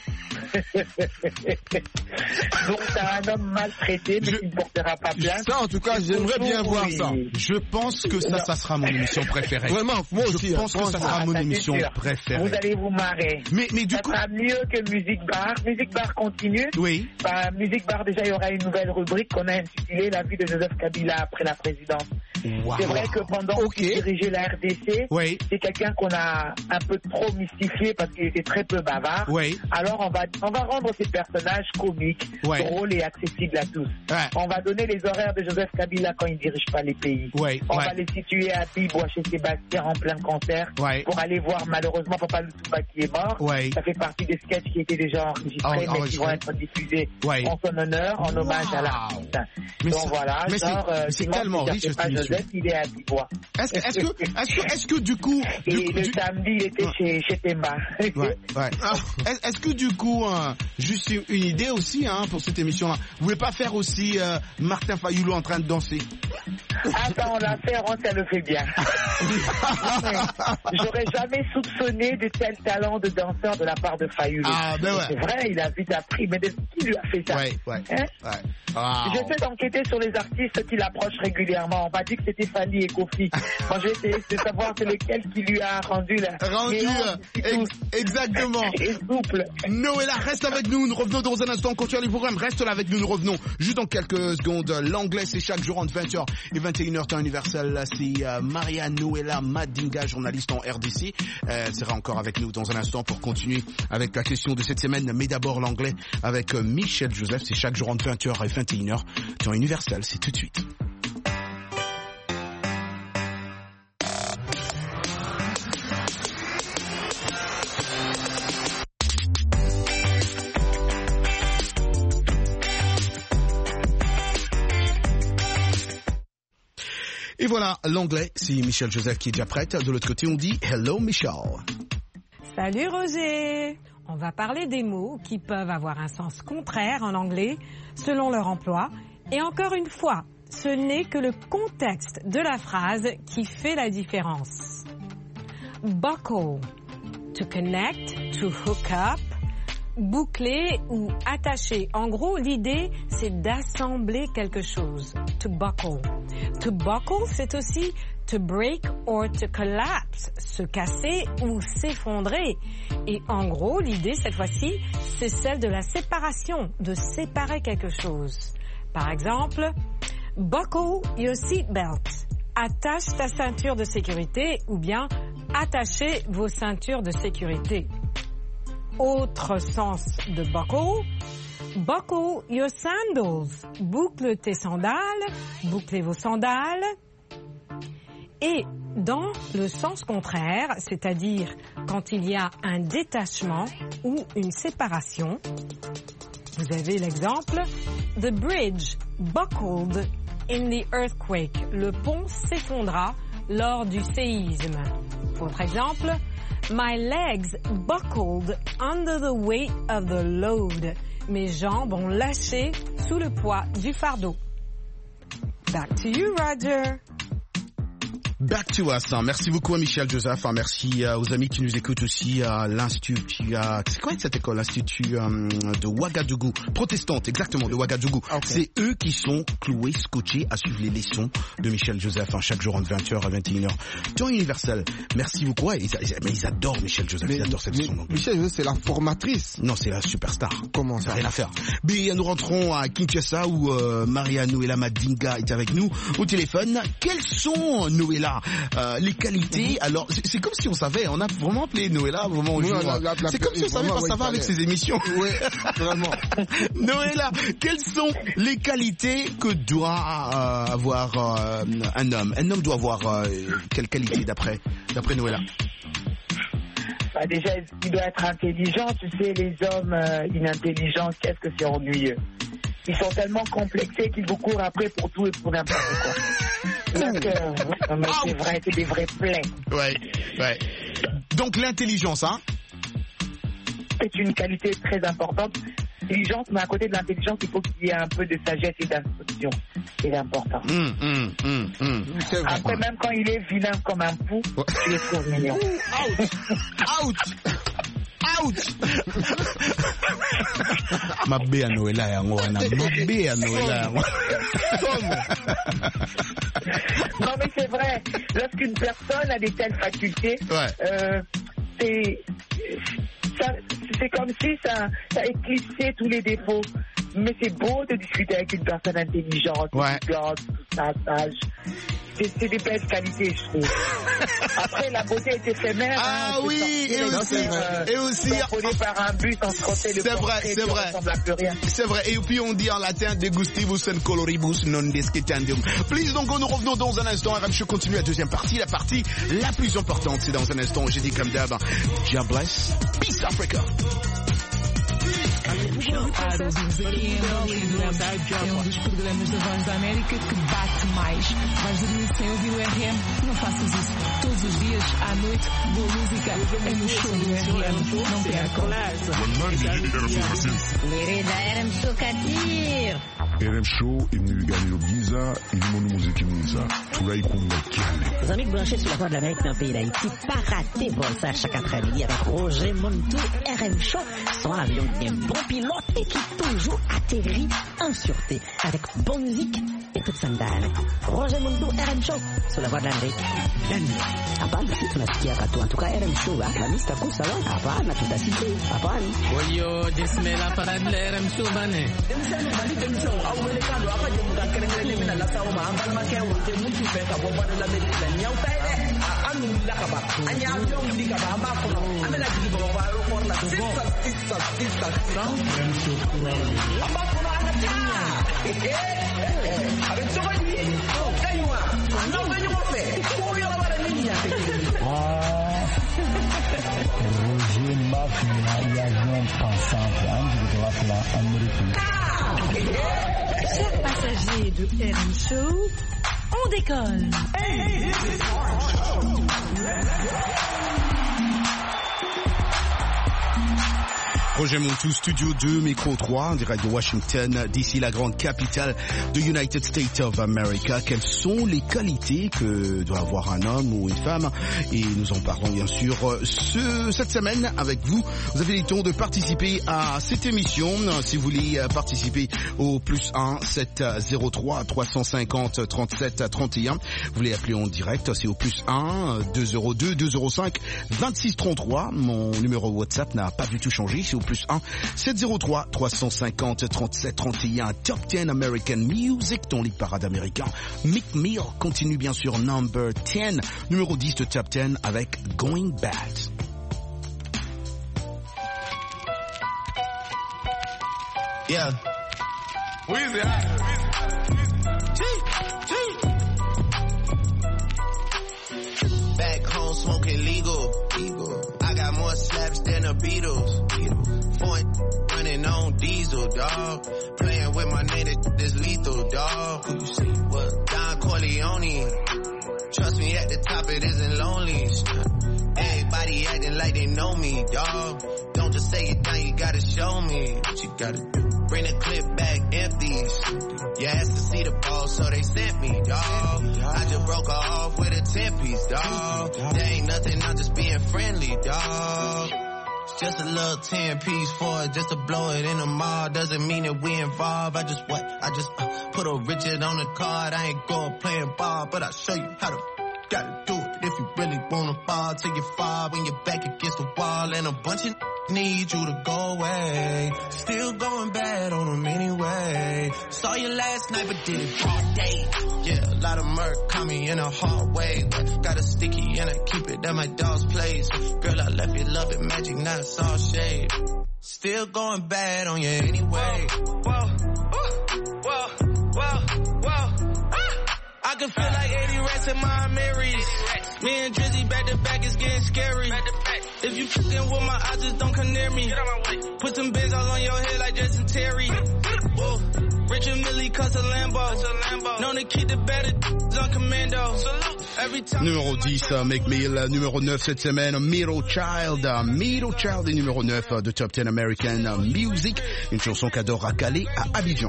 [SPEAKER 13] Donc, t'as un homme maltraité, mais je... qui ne portera pas plainte.
[SPEAKER 8] Ça, en tout cas, j'aimerais bien voir
[SPEAKER 13] oui.
[SPEAKER 8] ça.
[SPEAKER 7] Je pense que ça, ça sera mon émission préférée.
[SPEAKER 8] Vraiment, moi aussi.
[SPEAKER 7] Je pense
[SPEAKER 8] hein,
[SPEAKER 7] que ça sera
[SPEAKER 13] ah,
[SPEAKER 7] mon
[SPEAKER 13] ça
[SPEAKER 7] émission
[SPEAKER 13] sûr.
[SPEAKER 7] préférée.
[SPEAKER 13] Vous allez vous marrer.
[SPEAKER 7] Mais, mais du
[SPEAKER 13] ça
[SPEAKER 7] coup.
[SPEAKER 13] sera mieux que Musique Bar. Musique Bar continue.
[SPEAKER 7] Oui.
[SPEAKER 13] Bah, Musique Bar, déjà, il y aura une nouvelle rubrique qu'on a intitulée La vie de Joseph Kabila après la présidence. Wow. C'est vrai que pendant okay. qu'il dirigeait la R D C,
[SPEAKER 7] oui.
[SPEAKER 13] c'est quelqu'un qu'on a un peu trop mystifié parce qu'il était très peu bavard.
[SPEAKER 7] Oui.
[SPEAKER 13] Alors on va, on va rendre ces personnages comiques,
[SPEAKER 7] oui.
[SPEAKER 13] drôles et accessibles à tous.
[SPEAKER 7] Ouais.
[SPEAKER 13] On va donner les horaires de Joseph Kabila quand il dirige pas les pays.
[SPEAKER 7] Oui.
[SPEAKER 13] On
[SPEAKER 7] ouais.
[SPEAKER 13] va les situer à Bibois chez Sébastien en plein concert
[SPEAKER 7] ouais.
[SPEAKER 13] pour aller voir malheureusement Papa Loutouba qui est mort.
[SPEAKER 7] Ouais.
[SPEAKER 13] Ça fait partie des sketchs qui étaient déjà enregistrés
[SPEAKER 7] oh,
[SPEAKER 13] mais
[SPEAKER 7] oh,
[SPEAKER 13] qui
[SPEAKER 7] je...
[SPEAKER 13] vont être diffusés
[SPEAKER 7] ouais.
[SPEAKER 13] en son honneur, en
[SPEAKER 7] wow.
[SPEAKER 13] hommage à l'artiste.
[SPEAKER 7] Mais
[SPEAKER 13] donc
[SPEAKER 7] c'est...
[SPEAKER 13] voilà,
[SPEAKER 7] mais
[SPEAKER 13] genre,
[SPEAKER 7] c'est,
[SPEAKER 13] euh,
[SPEAKER 7] c'est tellement riche cette émission.
[SPEAKER 13] Joseph, il est à Bibois.
[SPEAKER 7] Est-ce que, est-ce que, est-ce que, est-ce que du coup,
[SPEAKER 13] et
[SPEAKER 7] du,
[SPEAKER 13] le
[SPEAKER 7] du...
[SPEAKER 13] samedi, il était ah. chez, chez Temba.
[SPEAKER 7] Ouais, ouais. Ah. Est-ce que du coup, hein, juste une idée aussi, hein, pour cette émission-là, vous voulez pas faire aussi euh, Martin Fayoulou en train de danser?
[SPEAKER 13] Attends, la Ferrand, elle le fait bien. J'aurais jamais soupçonné de tel talent de danseur de la part de Fayoulou.
[SPEAKER 7] Ah, ben ouais.
[SPEAKER 13] C'est vrai, il a vite appris, mais qui lui a fait ça?
[SPEAKER 7] Ouais, ouais.
[SPEAKER 13] Hein?
[SPEAKER 7] ouais. Wow.
[SPEAKER 13] J'essaie d'enquêter sur les artistes qui l'approchent régulièrement. On m'a dit que c'était Fanny et Kofi. Moi, je vais essayer de savoir c'est lequel qui lui a rendu la...
[SPEAKER 7] Rendu, ex- exactement.
[SPEAKER 13] Et souple.
[SPEAKER 7] Noëlla, reste avec nous. Nous revenons dans un instant. On continue le programme. Reste là avec nous. Nous revenons juste dans quelques secondes. L'anglais, c'est chaque jour entre vingt heures et vingt et une heures temps universel. C'est euh, Maria Noëlla Madinga, journaliste en R D C. Euh, elle sera encore avec nous dans un instant pour continuer avec la question de cette semaine. Mais d'abord, l'anglais avec euh, Michel Joseph. C'est chaque jour entre vingt heures et vingt et une heures temps universel. C'est tout de suite. Et voilà, l'anglais, c'est Michel Joseph qui est déjà prête. De l'autre côté, on dit Hello Michel.
[SPEAKER 14] Salut Roger. On va parler des mots qui peuvent avoir un sens contraire en anglais selon leur emploi. Et encore une fois, ce n'est que le contexte de la phrase qui fait la différence. Buckle, to connect, to hook up, boucler ou attacher. En gros, l'idée, c'est d'assembler quelque chose. To buckle. To buckle, c'est aussi to break or to collapse, se casser ou s'effondrer. Et en gros, l'idée, cette fois-ci, c'est celle de la séparation, de séparer quelque chose. Par exemple, buckle your seatbelt. Attache ta ceinture de sécurité ou bien attachez vos ceintures de sécurité. Autre sens de buckle, buckle your sandals. Boucle tes sandales, bouclez vos sandales. Et dans le sens contraire, c'est-à-dire quand il y a un détachement ou une séparation, vous avez l'exemple, the bridge buckled in the earthquake. Le pont s'effondra lors du séisme. Autre exemple, my legs buckled under the weight of the load. Mes jambes ont lâché sous le poids du fardeau. Back to you, Roger.
[SPEAKER 7] Back to us. Merci beaucoup à Michel Joseph. Merci aux amis qui nous écoutent aussi à l'Institut. C'est quoi cette école? L'Institut de Ouagadougou. Protestante, exactement, de Ouagadougou. Okay. C'est eux qui sont cloués, scotchés à suivre les leçons de Michel Joseph chaque jour entre vingt heures à vingt et une heures. Temps universel. Merci beaucoup. Ouais, ils, mais ils adorent Michel Joseph. Mais, ils adorent cette leçon.
[SPEAKER 8] Michel Joseph, c'est la formatrice.
[SPEAKER 7] Non, c'est la superstar.
[SPEAKER 8] Comment ça?
[SPEAKER 7] Rien à faire. Mais nous rentrons à Kinshasa où euh, Maria Noëlla Madinga est avec nous au téléphone. Quelles sont, Noëlla, Euh, les qualités? Alors c'est, c'est comme si on savait, on a vraiment appelé Noëlla vraiment au jour. C'est comme si on savait pas ça va avec ses émissions.
[SPEAKER 8] Oui, vraiment.
[SPEAKER 7] Noëlla, quelles sont les qualités que doit euh, avoir euh, un homme? Un homme doit avoir euh, quelle qualité d'après d'après Noëlla?
[SPEAKER 13] Bah déjà, il doit être intelligent. Tu sais, les hommes euh, inintelligents, qu'est-ce que c'est ennuyeux. Ils sont tellement complexés qu'ils vous courent après pour tout et pour n'importe quoi. Donc, euh, mais c'est vrai, c'est des vrais plaies.
[SPEAKER 7] Ouais, ouais. Donc l'intelligence, hein?
[SPEAKER 13] C'est une qualité très importante. L'intelligence, mais à côté de l'intelligence, il faut qu'il y ait un peu de sagesse et d'instruction. C'est important.
[SPEAKER 7] Mmh, mmh, mmh, mmh.
[SPEAKER 13] Après, même quand il est vilain comme un pou, ouais. Il est trop mignon.
[SPEAKER 7] Out! Out! Out! Mabé à Noëlla yango wana. Mabé à Noëlla yango.
[SPEAKER 13] Non mais c'est vrai. Lorsqu'une personne a des telles facultés,
[SPEAKER 7] ouais. euh,
[SPEAKER 13] c'est ça, c'est comme si ça, ça éclipsait tous les défauts. Mais c'est beau de discuter avec une personne intelligente,
[SPEAKER 7] ouais.
[SPEAKER 13] Tout ça, sage. C'est, c'est des belles qualités, je trouve. Après, la beauté est éphémère.
[SPEAKER 7] Ah
[SPEAKER 13] hein,
[SPEAKER 7] oui, et aussi,
[SPEAKER 13] euh,
[SPEAKER 7] et aussi,
[SPEAKER 13] par un but, on se frottait le
[SPEAKER 7] c'est vrai, c'est vrai, c'est vrai. Et puis on dit en latin, degustivus and coloribus non discutandum. Please, donc nous revenons dans un instant. R M Show continue la deuxième partie, la partie la plus importante. C'est dans un instant. J'ai dit comme d'hab, God bless, peace Africa.
[SPEAKER 2] É um dos programas da Voz da América que bate mais. Vais dormir sem ouvir o R M? Não faças isso. Todos os dias, à noite, boa música é no show do R M. Não percam.
[SPEAKER 3] Querida R M Show Katir.
[SPEAKER 4] R M Show imnigani giza ilimoni muziki mwiza turaikunda cyane.
[SPEAKER 15] Les amis branchés sur la Voix de l'Amérique dans le pays d'Haïti, pas rater Voltaire chaque après-midi avec Roger Montou. R M Show, son avion bien bon pilote et qui toujours atterrit en sûreté avec bonne musique et toute sandale. Roger Montou, R M Show sur la Voix de l'Amérique. Hapana, sisi tunasikia katu. En tout cas, R M Show, Alhamisi taku sawa. Hapana, tutasikia. Hapana.
[SPEAKER 16] Oyo, dismela para de R M Show bane.
[SPEAKER 17] Roger Mafia e avião passante antes de lá pela América.
[SPEAKER 14] Chers passagers de R M Show,
[SPEAKER 2] on décolle. Hey, this is our show. Let's go.
[SPEAKER 7] Roger Montou, Studio deux, Micro trois, en direct de Washington, d'ici la grande capitale de United States of America. Quelles sont les qualités que doit avoir un homme ou une femme? Et nous en parlons bien sûr ce, cette semaine avec vous. Vous avez le temps de participer à cette émission. Si vous voulez participer au plus un sept zéro trois trois cent cinquante trente-sept trente et un, vous voulez appeler en direct, c'est au plus un deux zéro deux deux zéro cinq vingt-six trente-trois. Mon numéro WhatsApp n'a pas du tout changé, c'est au plus un sept zéro trois trois cent cinquante trente-sept trente et un. Top dix American Music, ton lead parade américain. Meek Mill continue bien sûr number dix, numéro dix de Top dix avec Going Bad.
[SPEAKER 18] Yeah. Weezy. Back home smoking legal. legal. I got more slaps than the Beatles. Beatles. Point running on diesel, dog. Playing with my nigga, this lethal, dog. Who you see? What? Don Corleone. Trust me, at the top it isn't lonely. Everybody acting like they know me, dog. Don't just say it now, you gotta show me what you gotta do. Bring the clip back empties. You asked to see the ball, so they sent me, dog. I just broke her off with a ten piece, dog. There ain't nothing, I'm just being friendly, dog. It's just a little ten piece for it, just to blow it in the mall. Doesn't mean that we involved. I just what? I just uh, put a Richard on the card. I ain't going playing ball, but I'll show you how to gotta do it. If you really wanna fall till you fall when you're back against the wall, and a bunch of need you to go away. Still going bad on them anyway. Saw you last night but did it all day. Yeah, a lot of murk caught me in a hard way. Got a sticky and I keep it at my dog's place. Girl, I left you love it magic, not it's all shade. Still going bad on you anyway. Whoa, whoa, whoa, whoa, whoa. Ah! I can feel like eighty rats in my Marys. Me and Drizzy back to back, it's getting scary. If you fucking with my eyes, just don't come near me. Put some bins all on your head like Jason Terry. Whoa. Rich and Millie cuss a Lambo. Known to keep the better on commando. Every time.
[SPEAKER 7] Numéro dix, Meek Mill. Numéro neuf cette semaine, Middle Child. Middle Child est numéro neuf de Top dix American Music. Une chanson qu'adore à Calais, à Abidjan.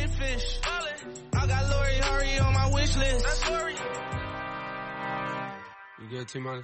[SPEAKER 18] I got Lori Hurry on my wish list. That's Lori.
[SPEAKER 19] You good, T-Minus?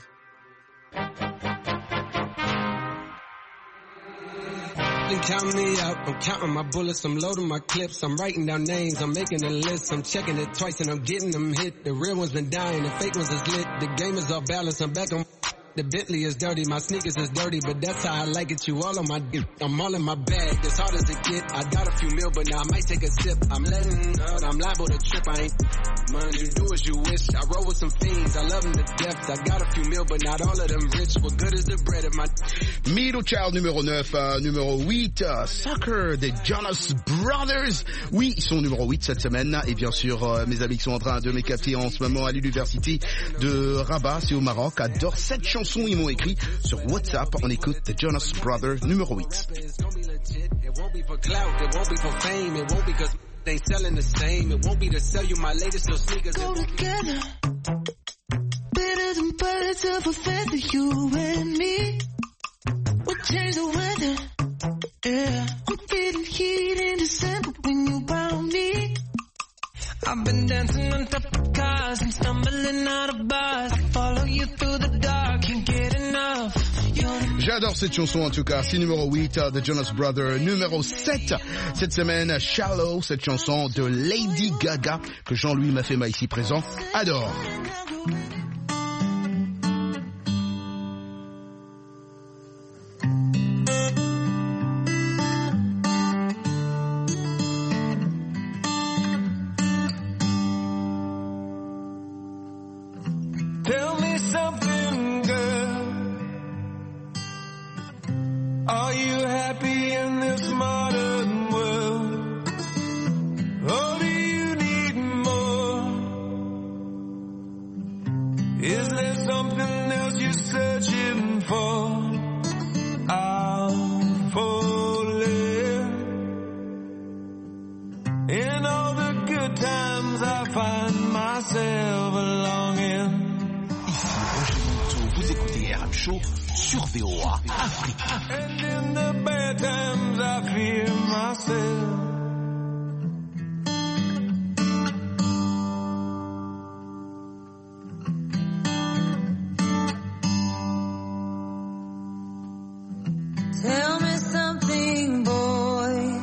[SPEAKER 19] Count me up, I'm counting my bullets, I'm loading my clips, I'm writing down names, I'm making a list, I'm checking it twice and I'm getting them hit. The real ones been dying, the fake ones is lit, the game is off balance, I'm back on. The Bentley is dirty, my sneakers is dirty, but that's how I like it. You all on my dick, I'm all in my bag, as hard as it get. I got a few mil, but now I might take a sip. I'm letting out, I'm liable to trip. I ain't mind you do as you wish. I roll with some fiends, I love them to death. I got a few mil, but not all of them rich. What good is the bread of my...
[SPEAKER 7] Middle Child numéro neuf, euh, numéro huit, uh, Sucker des Jonas Brothers. Oui, ils sont numéro huit cette semaine. Et bien sûr, euh, mes amis qui sont en train de m'écapter en ce moment à l'université de Rabat, c'est au Maroc, adorent cette chanson. Ils m'ont écrit sur WhatsApp. On écoute The Jonas Brothers numéro huit.
[SPEAKER 19] They selling the same. It won't be to sell you my latest little sneakers.
[SPEAKER 9] Go together, better than birds of a feather. You and me, we'll change the weather. Yeah, I'm feeling heat in December when you found me.
[SPEAKER 20] I've been dancing on top of cars and stumbling out of bars. Follow you through the dark, can't get enough.
[SPEAKER 7] J'adore cette chanson en tout cas, c'est numéro huit de Jonas Brothers. Numéro sept cette semaine, Shallow, cette chanson de Lady Gaga que Jean-Louis Mafema ici présent adore.
[SPEAKER 20] Tell me something, girl. Are you happy in this modern world? Or do you need more? Is there something else you're searching for? I'm falling. In all the good times I find my myself a longing.
[SPEAKER 21] Ici Roger Monteau, vous écoutez R M Show sur V O A Afrique.
[SPEAKER 20] And in the bad times I fear myself.
[SPEAKER 22] Tell me something, boy.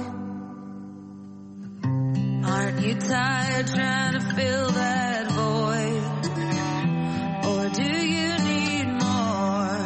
[SPEAKER 22] Aren't you tired trying to fill that void? Or do you need more?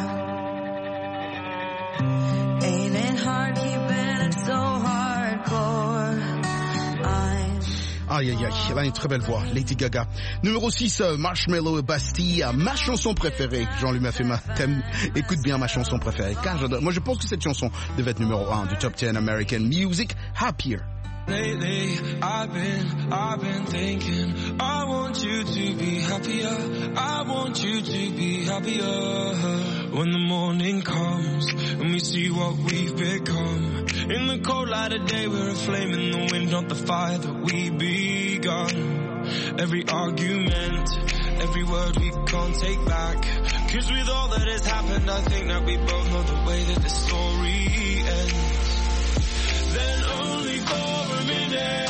[SPEAKER 22] Ain't it hard keeping it so hardcore? I'm
[SPEAKER 7] Aïe aïe aïe, elle a une très belle voix, Lady Gaga. Numéro six, Marshmello et Bastille, ma chanson préférée. Jean-Luc m'a fait ma thème. Écoute bien ma chanson préférée, car j'adore. Moi je pense que cette chanson devait être numéro un du Top dix American Music, Happier.
[SPEAKER 20] Lately, I've been, I've been thinking, I want you to be happier, I want you to be happier. When the morning comes, and we see what we've become. In the cold light of day, we're a flame in the wind, not the fire that we begun. Every argument, every word we can't take back. Cause with all that has happened, I think that we both know the way that the story ends. Then only for a minute.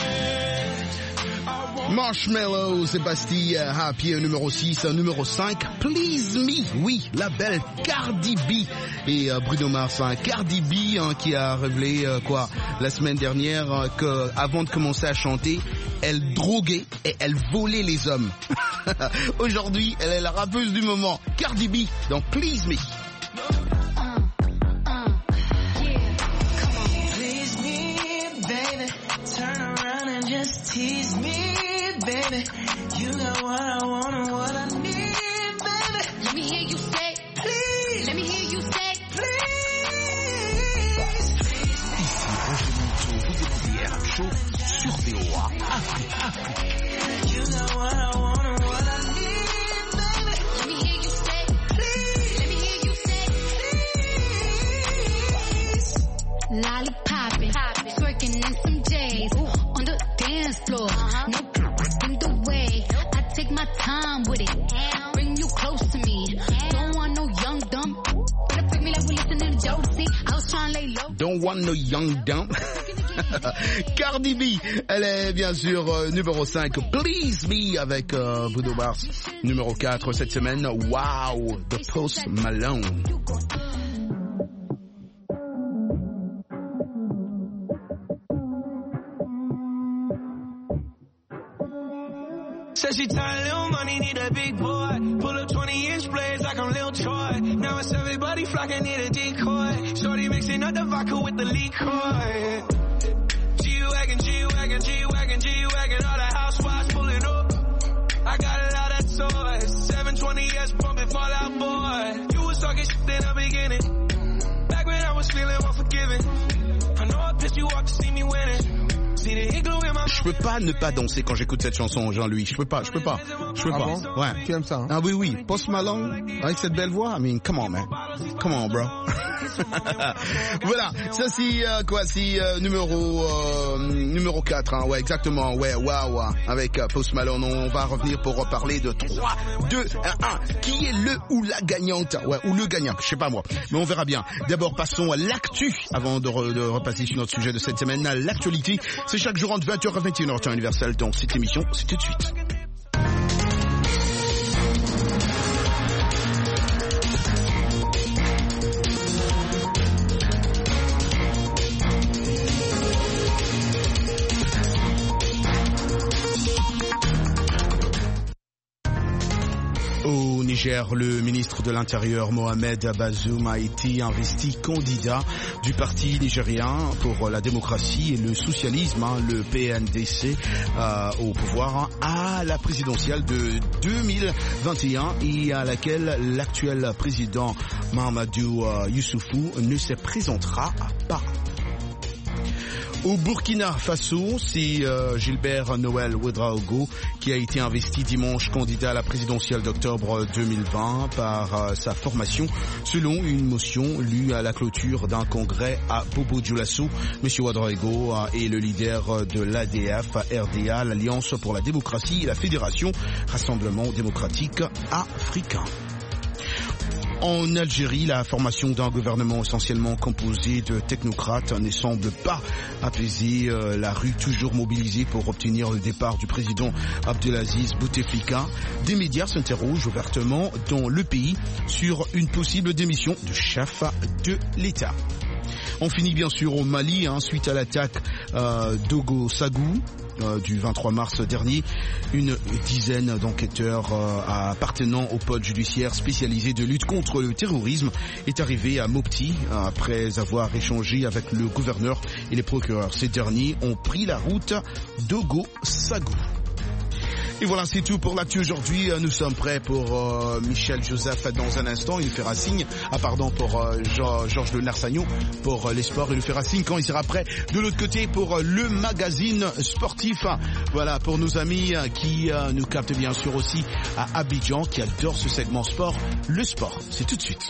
[SPEAKER 7] Marshmello, Sébastien, Happy, numéro six, numéro cinq, Please Me, oui, la belle Cardi B et euh, Bruno Mars, hein, Cardi B hein, qui a révélé euh, quoi la semaine dernière euh, que avant de commencer à chanter, elle droguait et elle volait les hommes. Aujourd'hui, elle est la rappeuse du moment, Cardi B, dans Please Me.
[SPEAKER 22] Just tease me, baby. You got what I want and what I need, baby. Let me hear you say, please. Let me hear you say, please.
[SPEAKER 21] Ici Roger Monteau, vous écoutez R M Show sur V O A Afrique.
[SPEAKER 22] You got what I want and what I need, baby. Let me hear you say, please. Let me hear you say, please.
[SPEAKER 3] Lollipopping, twerking in some J's. On the dance floor, uh-huh. No in the way. I take my time with it, bring you close to me. Don't want no young dumb. Better pick me like we listening to Jodeci. I was trying to lay low.
[SPEAKER 7] Don't want no young dumb. Cardi B, elle est bien sûr euh, numéro cinq, Please Me avec euh, Bruno Mars. Numéro quatre cette semaine, Wow, de Post Malone.
[SPEAKER 20] Said she tired, little money, need a big boy. Pull up twenty inch blades like I'm Lil Troy. Now it's everybody flocking, need a decoy. Shorty mixing up the vodka with the liquor. G-Wagon, G-Wagon, G-Wagon, G-Wagon. All the housewives pulling up. I got a lot of toys. seven twenty S pumping Fall Out Boy. You was talking shit in the beginning. Back when I was feeling unforgiving. I know I pissed you off to see me winning.
[SPEAKER 7] Je peux pas ne pas danser quand j'écoute cette chanson, Jean-Louis. Je peux pas, je peux pas, je peux
[SPEAKER 8] ah
[SPEAKER 7] pas.
[SPEAKER 8] Bon
[SPEAKER 7] ouais.
[SPEAKER 8] Tu aimes ça hein?
[SPEAKER 7] Ah oui, oui. Post Malone avec cette belle voix. I mean, come on, man. Come on, bro. Voilà, ça c'est euh, quoi, c'est euh, numéro euh, numéro quatre, hein, ouais, exactement, ouais, waouh, wow, avec euh, Post Malone. On va revenir pour reparler de trois, deux, un, qui est le ou la gagnante, ouais, ou le gagnant, je sais pas moi, mais on verra bien. D'abord, passons à l'actu, avant de, re, de repasser sur notre sujet de cette semaine, l'actualité. C'est chaque jour entre vingt heures et vingt et une heures temps universel, donc cette émission, c'est tout de suite. Au Niger, le ministre de l'Intérieur Mohamed Bazoum a été investi candidat du parti nigérien pour la démocratie et le socialisme, hein, le P N D C, euh, au pouvoir, hein, à la présidentielle de deux mille vingt et un et à laquelle l'actuel président Mahamadou euh, Youssoufou ne se présentera pas. Au Burkina Faso, c'est euh, Gilbert Noël Ouedraogo qui a été investi dimanche candidat à la présidentielle d'octobre deux mille vingt par euh, sa formation selon une motion lue à la clôture d'un congrès à Bobo Dioulasso. Monsieur Ouedraogo euh, est le leader de l'A D F R D A, l'Alliance pour la démocratie et la Fédération Rassemblement démocratique africain. En Algérie, la formation d'un gouvernement essentiellement composé de technocrates ne semble pas apaiser euh, la rue toujours mobilisée pour obtenir le départ du président Abdelaziz Bouteflika. Des médias s'interrogent ouvertement dans le pays sur une possible démission du chef de l'État. On finit bien sûr au Mali, hein, suite à l'attaque euh, d'Ogo Sagou. Euh, du vingt-trois mars dernier, une dizaine d'enquêteurs euh, appartenant au pôle judiciaire spécialisé de lutte contre le terrorisme est arrivé à Mopti euh, après avoir échangé avec le gouverneur et les procureurs. Ces derniers ont pris la route d'Ogo Sagou. Et voilà, c'est tout pour l'actu aujourd'hui. Nous sommes prêts pour euh, Michel Joseph dans un instant. Il nous fera signe. Ah pardon, pour euh, Georges Le Narsagnon pour euh, les sports. Il nous fera signe quand il sera prêt de l'autre côté pour euh, le magazine sportif. Voilà, pour nos amis euh, qui euh, nous captent bien sûr aussi à Abidjan, qui adorent ce segment sport. Le sport, c'est tout de suite.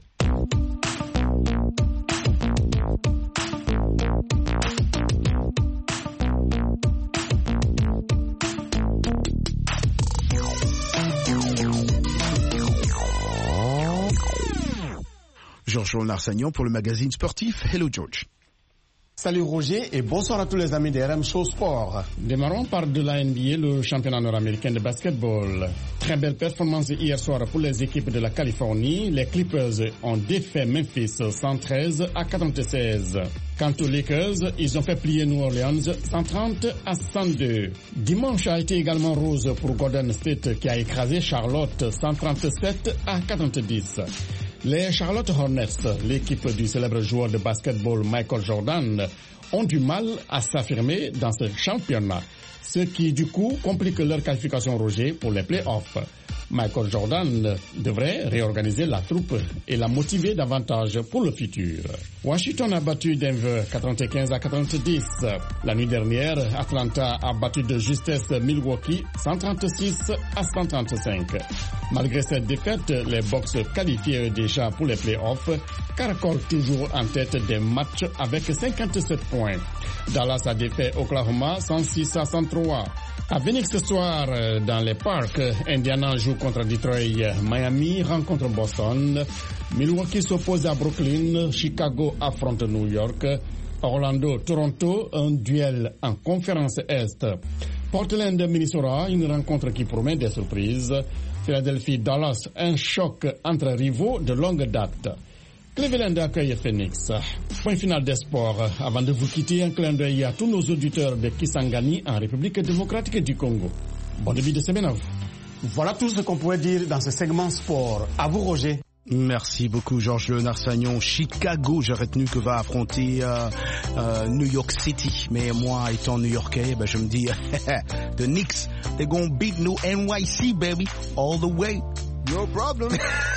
[SPEAKER 7] Georges Larsagnon pour le magazine sportif. Hello George.
[SPEAKER 1] Salut Roger et bonsoir à tous les amis des R M Show Sport. Démarrons par de la N B A, le championnat nord-américain de basketball. Très belle performance hier soir pour les équipes de la Californie. Les Clippers ont défait Memphis cent treize à quatre-vingt-seize. Quant aux Lakers, ils ont fait plier New Orleans cent trente à cent deux. Dimanche a été également rose pour Golden State qui a écrasé Charlotte cent trente-sept à quatre-vingt-dix. Les Charlotte Hornets, l'équipe du célèbre joueur de basketball Michael Jordan, ont du mal à s'affirmer dans ce championnat, ce qui du coup complique leur qualification Roger pour les playoffs. Michael Jordan devrait réorganiser la troupe et la motiver davantage pour le futur. Washington a battu Denver quatre-vingt-quinze à quatre-vingt-dix. La nuit dernière, Atlanta a battu de justesse Milwaukee cent trente-six à cent trente-cinq. Malgré cette défaite, les Bucks qualifiés déjà pour les playoffs caracolent toujours en tête des matchs avec cinquante-sept points. Dallas a défait Oklahoma cent six à cent trois. À Phoenix ce soir, dans les parcs, Indiana joue contre Detroit, Miami rencontre Boston, Milwaukee s'oppose à Brooklyn, Chicago affronte New York, Orlando, Toronto, un duel en conférence Est. Portland, Minnesota, une rencontre qui promet des surprises. Philadelphie, Dallas, un choc entre rivaux de longue date. Cleveland accueille Phoenix. Point final des sports. Avant de vous quitter, un clin d'œil à tous nos auditeurs de Kisangani en République démocratique du Congo. Bon début de semaine à vous. Voilà tout ce qu'on pouvait dire dans ce segment sport. À vous Roger.
[SPEAKER 7] Merci beaucoup Georges Le Narsagnon. Chicago, j'ai retenu que va affronter euh, euh, New York City. Mais moi, étant New-Yorkais, ben, je me dis, the Knicks, they're gonna beat New N Y C, baby, all the way.
[SPEAKER 8] No problem.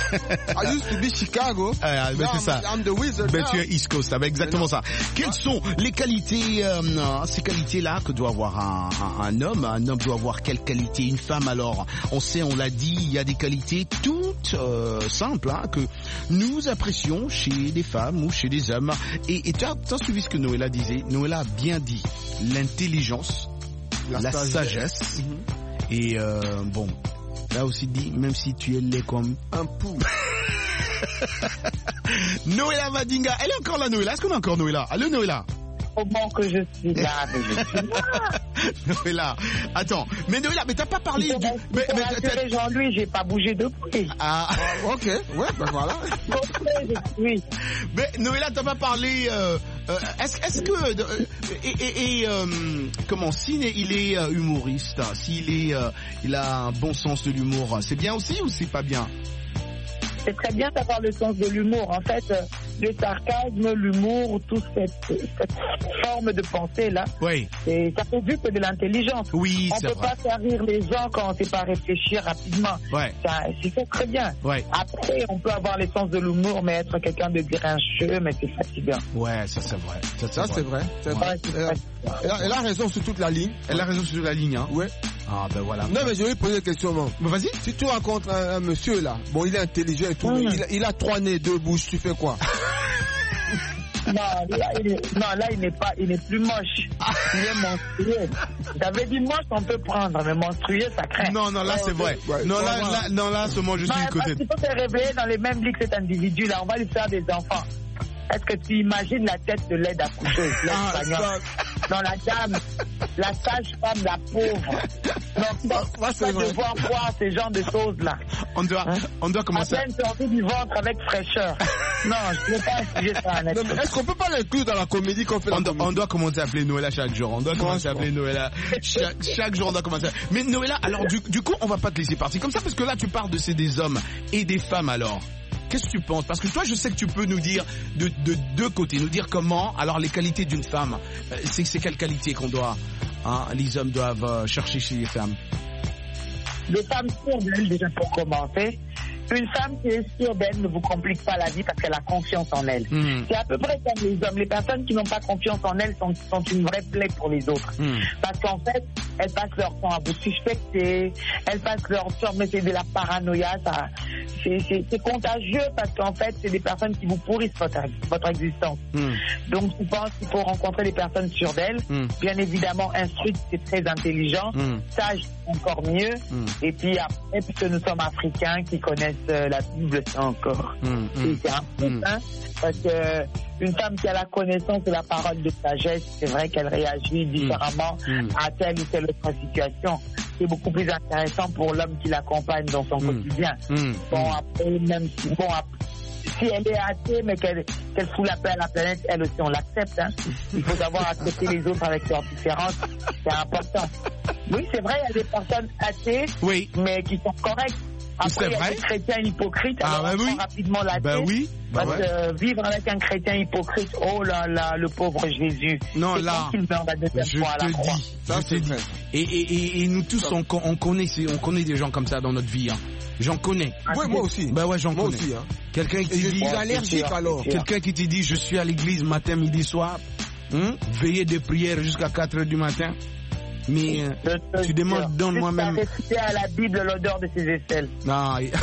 [SPEAKER 8] I used to be Chicago.
[SPEAKER 7] Ah, mais c'est ça.
[SPEAKER 8] I'm the wizard
[SPEAKER 7] mais
[SPEAKER 8] now.
[SPEAKER 7] tu es East Coast, avec exactement ça. Quelles sont les qualités, euh, ces qualités-là que doit avoir un, un, un homme? Un homme doit avoir quelles qualités? Une femme, alors, on sait, on l'a dit, il y a des qualités toutes euh, simples hein, que nous apprécions chez des femmes ou chez des hommes. Et tu as, as suivi ce que Noëlla disait. Noëlla a bien dit l'intelligence, la, la sagesse mm-hmm. et euh, bon. Là aussi dit, même si tu es laid comme un pou. Noëlla Madinga, elle est encore là Noëlla. Est-ce qu'on a encore Noëlla? Allô Noëlla?
[SPEAKER 13] Comment que je suis là, mais je suis là.
[SPEAKER 7] Noëlla, attends, mais Noëlla, mais t'as pas parlé
[SPEAKER 13] du...
[SPEAKER 7] Mais,
[SPEAKER 13] mais t'as... Jean-Louis, j'ai pas bougé depuis.
[SPEAKER 7] Ah, ok, ouais, ben voilà.
[SPEAKER 13] Oui.
[SPEAKER 7] Mais Noëlla, t'as pas parlé... Euh, euh, est-ce, est-ce que... Euh, et et, et euh, comment, s'il est, il est euh, humoriste, s'il est, euh, il a un bon sens de l'humour, c'est bien aussi ou c'est pas bien?
[SPEAKER 13] c'est très bien d'avoir le sens de l'humour. En fait, euh, le sarcasme, l'humour, toute cette, cette forme de pensée-là,
[SPEAKER 7] oui.
[SPEAKER 13] et ça fait vu que de l'intelligence.
[SPEAKER 7] Oui,
[SPEAKER 13] on
[SPEAKER 7] c'est
[SPEAKER 13] peut
[SPEAKER 7] vrai.
[SPEAKER 13] pas faire rire les gens quand on sait pas réfléchir rapidement.
[SPEAKER 7] Ouais.
[SPEAKER 13] Ça, c'est fait très bien.
[SPEAKER 7] Ouais.
[SPEAKER 13] Après, on peut avoir le sens de l'humour, mais être quelqu'un de grincheux, mais c'est fatigant.
[SPEAKER 7] Ouais, ça c'est vrai. Ça,
[SPEAKER 8] Ça, c'est vrai. C'est vrai.
[SPEAKER 13] Ouais, c'est
[SPEAKER 8] Elle, a, elle a- elle a raison sur toute la ligne.
[SPEAKER 7] Elle a raison sur la ligne, hein.
[SPEAKER 8] Ouais.
[SPEAKER 7] Ah, ben voilà.
[SPEAKER 8] Non, mais je vais lui poser une question, non.
[SPEAKER 7] Bon, vas-y.
[SPEAKER 8] Si tu rencontres un, un monsieur, là, bon, il est intelligent et tout, mais il, a- il a trois nez, deux bouches, tu fais quoi?
[SPEAKER 13] Non, là, il est, non, là, il n'est pas, il n'est plus moche. Il est monstrueux. J'avais dit moche, on peut prendre, mais monstrueux, ça craint.
[SPEAKER 7] Non, non, là, c'est vrai.
[SPEAKER 8] Ouais,
[SPEAKER 7] non, là,
[SPEAKER 8] vraiment.
[SPEAKER 7] là, non, là, seulement, je suis
[SPEAKER 13] Non,
[SPEAKER 7] du côté.
[SPEAKER 13] parce qu'il faut se réveiller dans les mêmes lits que cet individu-là. On va lui faire des enfants. Est-ce que tu imagines la tête de l'aide accoucheuse, l'aide
[SPEAKER 8] Ah,
[SPEAKER 13] espagnole? Non, la dame, la sage-femme, la pauvre. Non,
[SPEAKER 8] ça, c'est
[SPEAKER 13] pas
[SPEAKER 8] vrai.
[SPEAKER 13] devoir voir ces genres de choses-là.
[SPEAKER 7] On doit,
[SPEAKER 13] Hein?
[SPEAKER 7] on doit
[SPEAKER 13] À
[SPEAKER 7] commencer.
[SPEAKER 13] peine sorti du ventre avec fraîcheur. Non, je ne veux pas un sujet ça à
[SPEAKER 8] Non, mais est-ce qu'on peut pas l'inclure dans la comédie qu'on fait
[SPEAKER 7] On
[SPEAKER 8] la
[SPEAKER 7] doit,
[SPEAKER 8] comédie?
[SPEAKER 7] on doit commencer à appeler Noëlla chaque jour. On doit commencer à appeler Noëlla chaque, chaque jour. On doit commencer. À... Mais Noëlla, alors du, du coup, on va pas te laisser partir comme ça parce que là, tu parles de c'est des hommes et des femmes. Alors, qu'est-ce que tu penses? Parce que toi, je sais que tu peux nous dire de, de deux côtés, nous dire comment. Alors, les qualités d'une femme, euh, c'est c'est quelles qualités qu'on doit, hein, les hommes doivent euh, chercher chez les femmes.
[SPEAKER 13] Les femmes sûres d'elles, déjà pour commencer. Une femme qui est sûre d'elle ne vous complique pas la vie parce qu'elle a confiance en elle.
[SPEAKER 7] Mmh.
[SPEAKER 13] C'est à peu près comme les hommes. Les personnes qui n'ont pas confiance en elles sont, sont une vraie plaie pour les autres.
[SPEAKER 7] Mmh.
[SPEAKER 13] Parce qu'en fait, elles passent leur temps à vous suspecter, elles passent leur temps, mais c'est de la paranoïa, ça, c'est, c'est, c'est contagieux parce qu'en fait, c'est des personnes qui vous pourrissent votre, votre existence.
[SPEAKER 7] Mmh.
[SPEAKER 13] Donc, je pense qu'il faut rencontrer des personnes sûres d'elles.
[SPEAKER 7] Mmh.
[SPEAKER 13] Bien évidemment, instruites, c'est très intelligent.
[SPEAKER 7] Mmh.
[SPEAKER 13] Sage, encore mieux.
[SPEAKER 7] Mmh.
[SPEAKER 13] Et puis après, puisque nous sommes africains qui connaissent euh, la Bible, c'est encore.
[SPEAKER 7] Mmh. Mmh.
[SPEAKER 13] C'est, c'est un peu,
[SPEAKER 7] Mmh.
[SPEAKER 13] hein, parce que euh, une femme qui a la connaissance de la parole de sagesse, c'est vrai qu'elle réagit différemment
[SPEAKER 7] Mmh.
[SPEAKER 13] à telle ou telle autre situation. C'est beaucoup plus intéressant pour l'homme qui l'accompagne dans son
[SPEAKER 7] Mmh.
[SPEAKER 13] quotidien.
[SPEAKER 7] Mmh.
[SPEAKER 13] Bon, après, même si, bon, après, si elle est athée, mais qu'elle, qu'elle fout la paix à la planète, elle aussi, on l'accepte. Hein. Il faut savoir accepter les autres avec leurs différences. C'est important. Oui, c'est vrai, il y a des personnes athées,
[SPEAKER 7] Oui.
[SPEAKER 13] mais qui sont correctes. Après,
[SPEAKER 7] C'est
[SPEAKER 13] il y a
[SPEAKER 7] vrai.
[SPEAKER 13] des chrétiens hypocrites,
[SPEAKER 7] Ah,
[SPEAKER 13] alors
[SPEAKER 7] bah
[SPEAKER 13] on
[SPEAKER 7] oui.
[SPEAKER 13] prend rapidement la
[SPEAKER 7] Bah
[SPEAKER 13] tête.
[SPEAKER 7] oui. Bah
[SPEAKER 13] Parce
[SPEAKER 7] ouais.
[SPEAKER 13] que euh, vivre avec un chrétien hypocrite, oh là là, le pauvre Jésus.
[SPEAKER 7] Non,
[SPEAKER 13] c'est
[SPEAKER 7] là,
[SPEAKER 13] quand qu'il meurt la deuxième
[SPEAKER 7] je
[SPEAKER 13] fois à la
[SPEAKER 7] te
[SPEAKER 13] croix.
[SPEAKER 7] dis, je te dis. Et, et, et, et nous tous, on, on connaît, ces- on connaît des gens comme ça dans notre vie. Hein. J'en connais.
[SPEAKER 8] Ouais, moi aussi.
[SPEAKER 7] Bah ouais, j'en
[SPEAKER 8] Moi
[SPEAKER 7] connais.
[SPEAKER 8] aussi, hein.
[SPEAKER 7] Quelqu'un qui
[SPEAKER 8] Et je
[SPEAKER 7] dit,
[SPEAKER 8] suis allergique alors.
[SPEAKER 7] quelqu'un qui te dit, je suis à l'église matin, midi, soir, hein, veiller des prières jusqu'à quatre heures du matin. Mais euh,
[SPEAKER 13] Je te
[SPEAKER 7] tu demandes,
[SPEAKER 13] jure,
[SPEAKER 7] donne-moi-même.
[SPEAKER 13] juste à réciter à la Bible l'odeur de ses aisselles.
[SPEAKER 7] Non. il-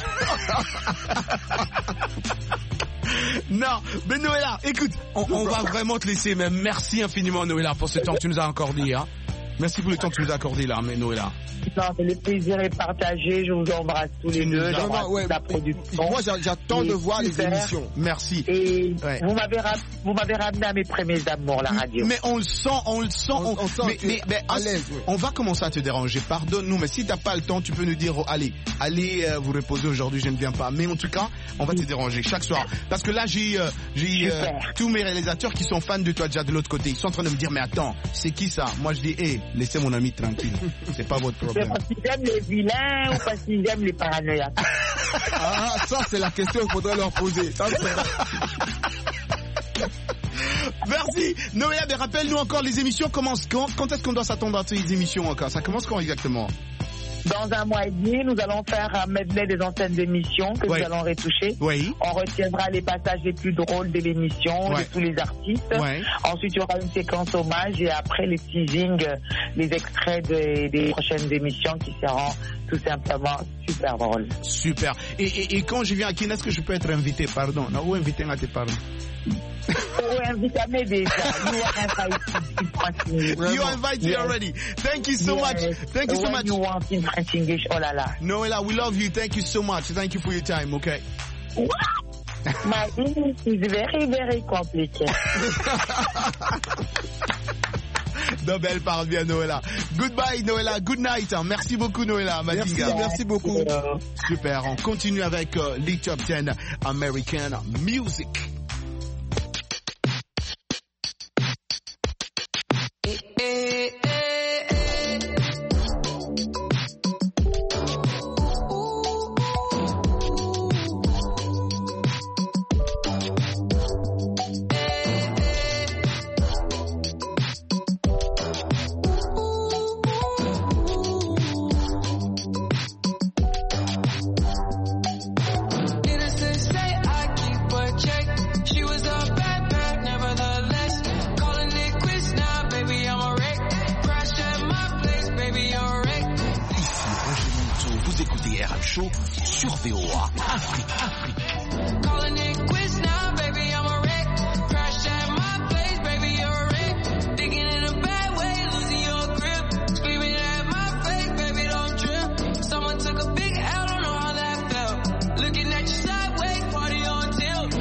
[SPEAKER 7] Non, mais Noëlla, écoute, on, on va vraiment te laisser, mais merci infiniment Noëlla pour ce temps que tu nous as accordé. Hein. Merci pour le temps que tu nous as accordé là, mais Noëlla.
[SPEAKER 13] Non, mais le plaisir est partagé. Je vous embrasse tous les deux.
[SPEAKER 7] nous
[SPEAKER 13] J'embrasse
[SPEAKER 8] as- ouais,
[SPEAKER 13] toute la production.
[SPEAKER 8] Moi, j'a- j'attends
[SPEAKER 13] Et
[SPEAKER 8] de voir les
[SPEAKER 13] super.
[SPEAKER 8] émissions.
[SPEAKER 7] Merci.
[SPEAKER 13] Et
[SPEAKER 7] Ouais.
[SPEAKER 13] vous m'avez ra- vous m'avez ramené à mes premiers amours, la radio.
[SPEAKER 7] Mais on le sent, on le sent.
[SPEAKER 8] On- on sent
[SPEAKER 7] mais,
[SPEAKER 8] que
[SPEAKER 7] mais, mais,
[SPEAKER 8] à l'aise, oui.
[SPEAKER 7] on va commencer à te déranger. Pardonne-nous, mais si t'as pas le temps, tu peux nous dire, oh, allez, allez euh, vous reposer aujourd'hui, je ne viens pas. Mais en tout cas, on va te déranger chaque soir. Parce que là, j'ai, euh, j'ai euh,
[SPEAKER 13] Super.
[SPEAKER 7] tous mes réalisateurs qui sont fans de toi déjà de l'autre côté. Ils sont en train de me dire, mais attends, c'est qui ça? Moi, je dis, hé, laissez mon ami tranquille. C'est pas votre
[SPEAKER 13] C'est
[SPEAKER 7] problème.
[SPEAKER 13] parce qu'ils aiment les vilains ou parce qu'ils aiment les paranoïaques.
[SPEAKER 8] Ah, ça, c'est la question qu'il faudrait leur poser. Ça, c'est-
[SPEAKER 7] Merci. Noëlla, mais rappelle-nous encore les émissions commencent quand? Quand est-ce qu'on doit s'attendre à ces émissions encore? Ça commence quand exactement?
[SPEAKER 13] Dans un mois et demi, nous allons faire un medley des anciennes émissions que
[SPEAKER 7] Oui.
[SPEAKER 13] nous allons retoucher.
[SPEAKER 7] Oui.
[SPEAKER 13] On retiendra les passages les plus drôles de l'émission,
[SPEAKER 7] Ouais.
[SPEAKER 13] de tous les artistes.
[SPEAKER 7] Ouais.
[SPEAKER 13] Ensuite, il y aura une séquence hommage et après les teasings, les extraits des, des prochaines émissions qui seront tout simplement super drôles.
[SPEAKER 7] Super. Et, et, et quand je viens à Kin, est-ce que je peux être invité, pardon? Non, ou invité à te parler?
[SPEAKER 13] Oh, invite-moi déjà. You are invited.
[SPEAKER 7] You are invited
[SPEAKER 13] Yes.
[SPEAKER 7] already. Thank you so
[SPEAKER 13] Yes.
[SPEAKER 7] much. Thank you so
[SPEAKER 13] When
[SPEAKER 7] much.
[SPEAKER 13] you want in French English, oh là là.
[SPEAKER 7] Noëlla, we love you. Thank you so much. Thank you for your time, okay?
[SPEAKER 13] My English is very, very complicated.
[SPEAKER 7] Non, mais elle parle bien, Noëlla. Goodbye, Noëlla. Good night. Hein. Merci beaucoup, Noëlla.
[SPEAKER 8] Merci,
[SPEAKER 7] Madinga.
[SPEAKER 8] merci beaucoup.
[SPEAKER 7] Super. On continue avec euh, les top dix American Music.
[SPEAKER 21] Show sur V O A Afrique. Afrique.
[SPEAKER 22] Calling it quits now, baby, I'm a wreck. Crash at my place, baby, you're a wreck. Thinking in a bad way, losing your grip. Screaming at my face, baby, don't trip. Someone took a big L, don't know how that felt. Looking at you sideways, party on tilt.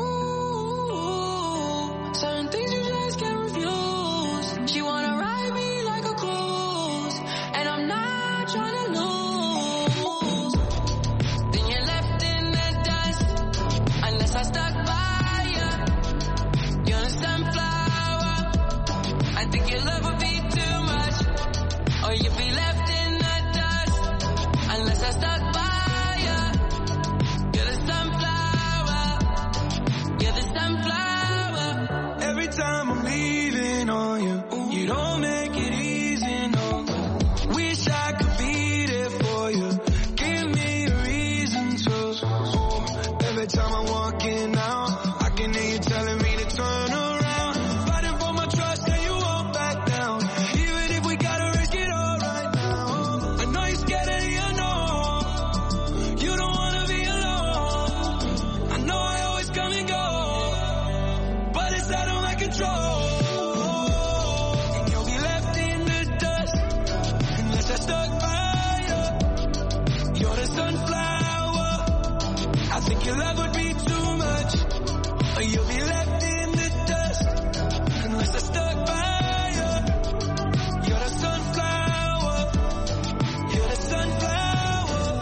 [SPEAKER 22] Ooh, certain things you just can't refuse. She wanna ride me like a cruise, and I'm not trying to lose. Then you're left in the dust, unless I stuck by you. You're a sunflower. I think your love would be too much, or you'd be left in the dust, unless I stuck by you. You're the sunflower. You're the sunflower.
[SPEAKER 20] Every time I'm leaving on you, you don't make it easy, no. Wish I could be there for you. Give me a reason to. Every time I'm walking out, I can hear you telling me to turn around. Fighting for my trust and you won't back down. Even if we gotta risk it all right now. I know you're scared of the unknown. You don't wanna be alone. I know I always come and go, but it's out of my control. And you'll be left in the dust unless I stuck by you. You're the sunflower. I think your love would be too much, or you'll be left in the dust unless I stuck by you. You're the sunflower. You're the sunflower.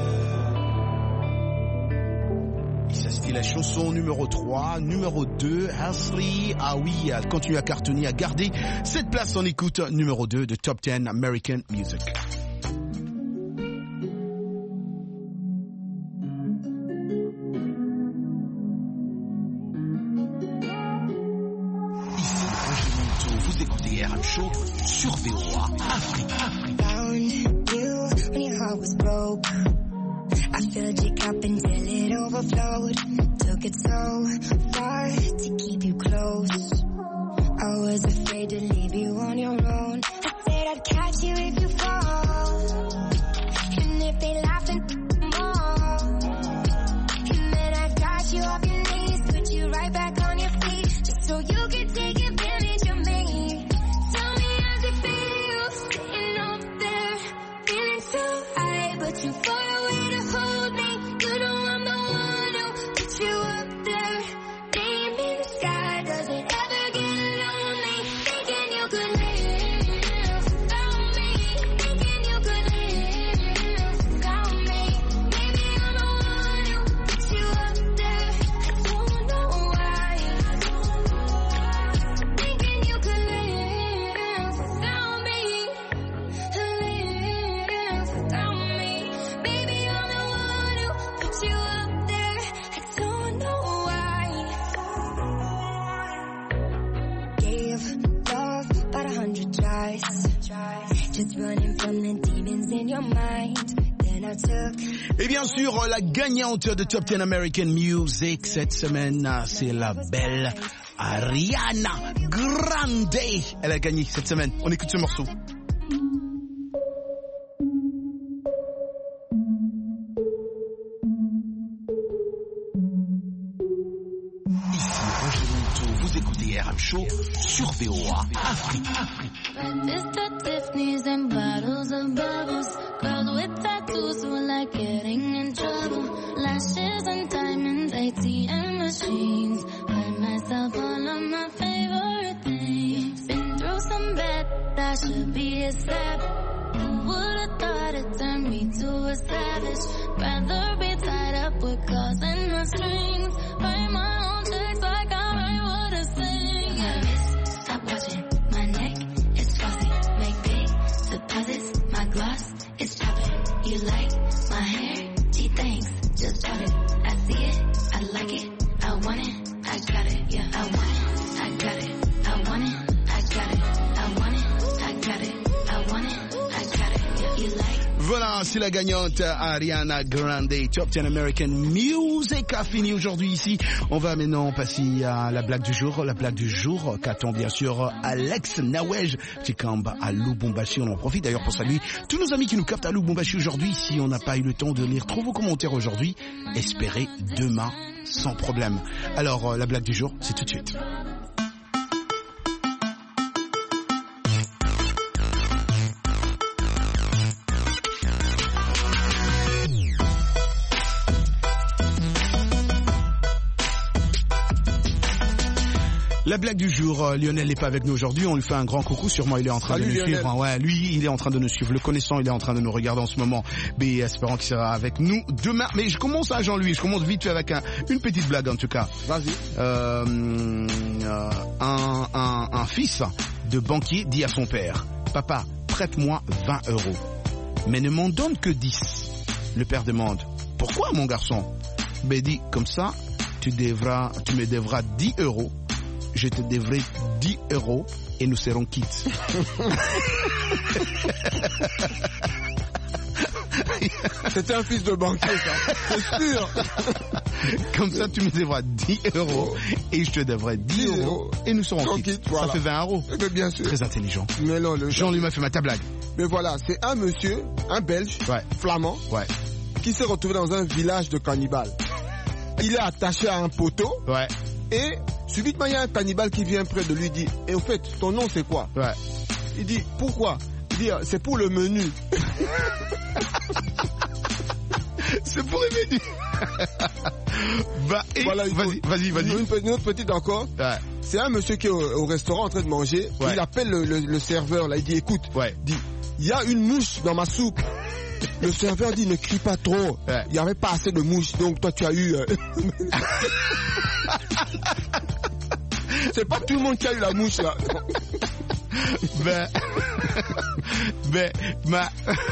[SPEAKER 7] Et ça, c'était la chanson numéro trois. Numéro deux, Ashley. Ah oui, elle continue à cartonner, à garder cette place en écoute numéro deux de Top dix American Music.
[SPEAKER 21] Ici Roger Monteau, vous écoutez R M Show sur V O A Afrique. Afrique.
[SPEAKER 5] Found you when your heart was broke. I filled your cup until it overflowed. Took it so far to keep you close. I was afraid to leave you on your own. I said I'd catch you if you fall. And if they laugh and more. And then I got you off your knees, put you right back on your feet, just so you could take advantage of me. Tell me how's it feel, sitting up there, feeling so high, but you far away to hold me. You know I'm the one who put you up there. Name in the sky, does it ever get lonely? Thinking you could live without me. Thinking you could live without me. Maybe I'm the one who put you up there. I don't know why. Thinking you could live without me. Live without me. Maybe I'm the one who put you up there. I don't know why. Gave love about a hundred tries, just running from the demons in your mind. Then I took.
[SPEAKER 7] Et bien sûr, la gagnante de Top dix American Music cette semaine, c'est la belle Ariana Grande. Elle a gagné cette semaine. On écoute ce morceau.
[SPEAKER 21] Ici Roger Monteau, vous écoutez R M Show sur V O A Afrique. Afrique.
[SPEAKER 3] Breakfast at Tiffany's and bottles of bubbles. Girls with tattoos who like getting in trouble. Lashes and diamonds, A T M machines. Buy myself all of my favorite things. Been through some bad, I should be a sap. Who would've thought it turned me to a savage? Rather be tied up with calls and my strings. Write my own checks like I write what I sing. My wrist, stop watching. My neck is glossy. Make big deposits. My gloss is chopping. You like my hair? Gee, thanks. Just bought it. I see it. I like it. I want it. I got it. Yeah, I want it. I got it. I want it. I got it. I want it. I got it. I want it. I got it. Yeah, you like
[SPEAKER 7] Voilà, c'est la gagnante Ariana Grande. Top dix American Music a fini aujourd'hui ici. On va maintenant passer à la blague du jour. La blague du jour qu'attend bien sûr Alex Nawej Tchikamba à Lubumbashi. On en profite d'ailleurs pour saluer tous nos amis qui nous captent à Lubumbashi aujourd'hui. Si on n'a pas eu le temps de lire trop vos commentaires aujourd'hui, espérez demain sans problème. Alors, la blague du jour, c'est tout de suite. La blague du jour, euh, Lionel n'est pas avec nous aujourd'hui, on lui fait un grand coucou, sûrement il est en train Salut de nous Lionel. suivre. Ouais, lui, il est en train de nous suivre, le connaissant, il est en train de nous regarder en ce moment, mais espérant qu'il sera avec nous demain. Mais je commence à Jean-Louis, je commence vite fait avec un, une petite blague en tout cas.
[SPEAKER 8] Vas-y.
[SPEAKER 7] Euh, euh, un, un, un fils de banquier dit à son père, papa, prête-moi vingt euros, mais ne m'en donne que dix. Le père demande, pourquoi mon garçon? Ben dit, comme ça, tu devras, tu me devras dix euros. Je te devrai dix euros et nous serons quittes.
[SPEAKER 8] C'était un fils de banquier, ça. C'est sûr.
[SPEAKER 7] Comme ça, tu me devras dix euros et je te devrai dix euros et nous serons quittes. Quitte, voilà. Ça fait vingt euros.
[SPEAKER 8] Mais bien sûr.
[SPEAKER 7] Très intelligent.
[SPEAKER 8] Mais non, le
[SPEAKER 7] Jean lui m'a fait ma blague.
[SPEAKER 8] Mais voilà, c'est un monsieur, un Belge,
[SPEAKER 7] ouais.
[SPEAKER 8] flamand,
[SPEAKER 7] ouais.
[SPEAKER 8] qui s'est retrouvé dans un village de cannibales. Il est attaché à un poteau.
[SPEAKER 7] Ouais.
[SPEAKER 8] Et subitement, il y a un cannibale qui vient près de lui et dit, et au fait, ton nom c'est quoi?
[SPEAKER 7] Ouais.
[SPEAKER 8] Il dit, pourquoi? Il dit, c'est pour le menu.
[SPEAKER 7] C'est pour le menu. Bah, et
[SPEAKER 8] voilà,
[SPEAKER 7] vas-y, vas-y, vas-y.
[SPEAKER 8] Une, une autre petite encore.
[SPEAKER 7] Ouais.
[SPEAKER 8] C'est un monsieur qui est au, au restaurant en train de manger. Ouais. Il appelle le, le, le serveur, là, il dit, écoute,
[SPEAKER 7] ouais.
[SPEAKER 8] dit, il y a une mouche dans ma soupe. Le serveur dit, ne crie pas trop.
[SPEAKER 7] Ouais.
[SPEAKER 8] Il n'y avait pas assez de mouches, donc toi tu as eu... Euh... C'est pas tout le monde qui a eu la mouche, là.
[SPEAKER 7] Ben... ben... Ma...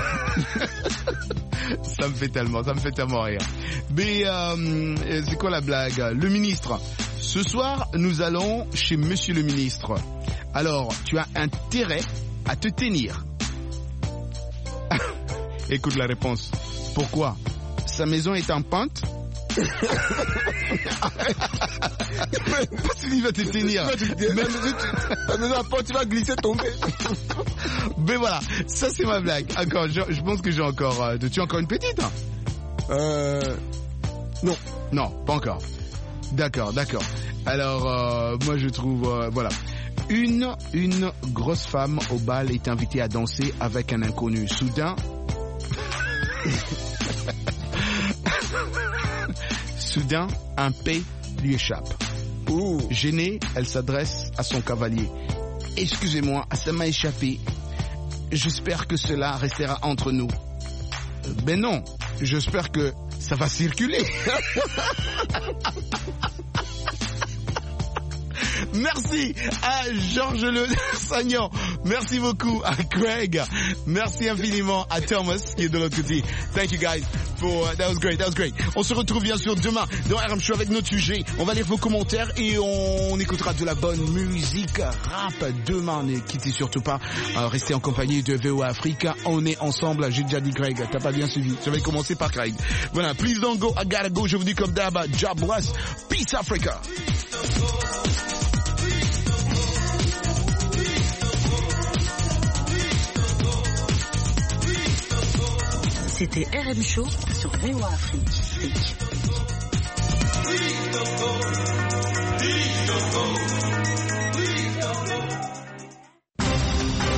[SPEAKER 7] Ça me fait tellement, ça me fait tellement rire. Mais euh, c'est quoi la blague? Le ministre. Ce soir, nous allons chez Monsieur le ministre. Alors, tu as intérêt à te tenir. Écoute la réponse. Pourquoi? Sa maison est en pente. Parce qu'il va te tenir.
[SPEAKER 8] Ta maison en pente, tu vas glisser, tomber.
[SPEAKER 7] Mais voilà, ça c'est ma blague. Encore, je, je pense que j'ai encore... Euh, tu as encore une petite?
[SPEAKER 8] Euh... Non.
[SPEAKER 7] Non, pas encore. D'accord, d'accord. Alors, euh, moi je trouve... Euh, voilà. Une, une grosse femme au bal est invitée à danser avec un inconnu. Soudain... Soudain, un P lui échappe.
[SPEAKER 8] Ouh.
[SPEAKER 7] Gênée, elle s'adresse à son cavalier. Excusez-moi, ça m'a échappé. J'espère que cela restera entre nous. Ben non, j'espère que ça va circuler. Merci à Georges Le Sagnan. Merci beaucoup à Craig. Merci infiniment à Thomas qui est de l'autre côté. Thank you guys for uh, that was great, that was great. On se retrouve bien sûr demain dans R M Show avec notre sujet. On va lire vos commentaires et on écoutera de la bonne musique rap demain. Ne quittez surtout pas. Euh, restez en compagnie de V O A Africa. On est ensemble. J'ai déjà dit Craig. T'as pas bien suivi. Je vais commencer par Craig. Voilà. Please don't go. I gotta go. Je vous dis comme d'hab. Job bless. Peace Africa.
[SPEAKER 15] C'était R M Show sur V O A Afrique.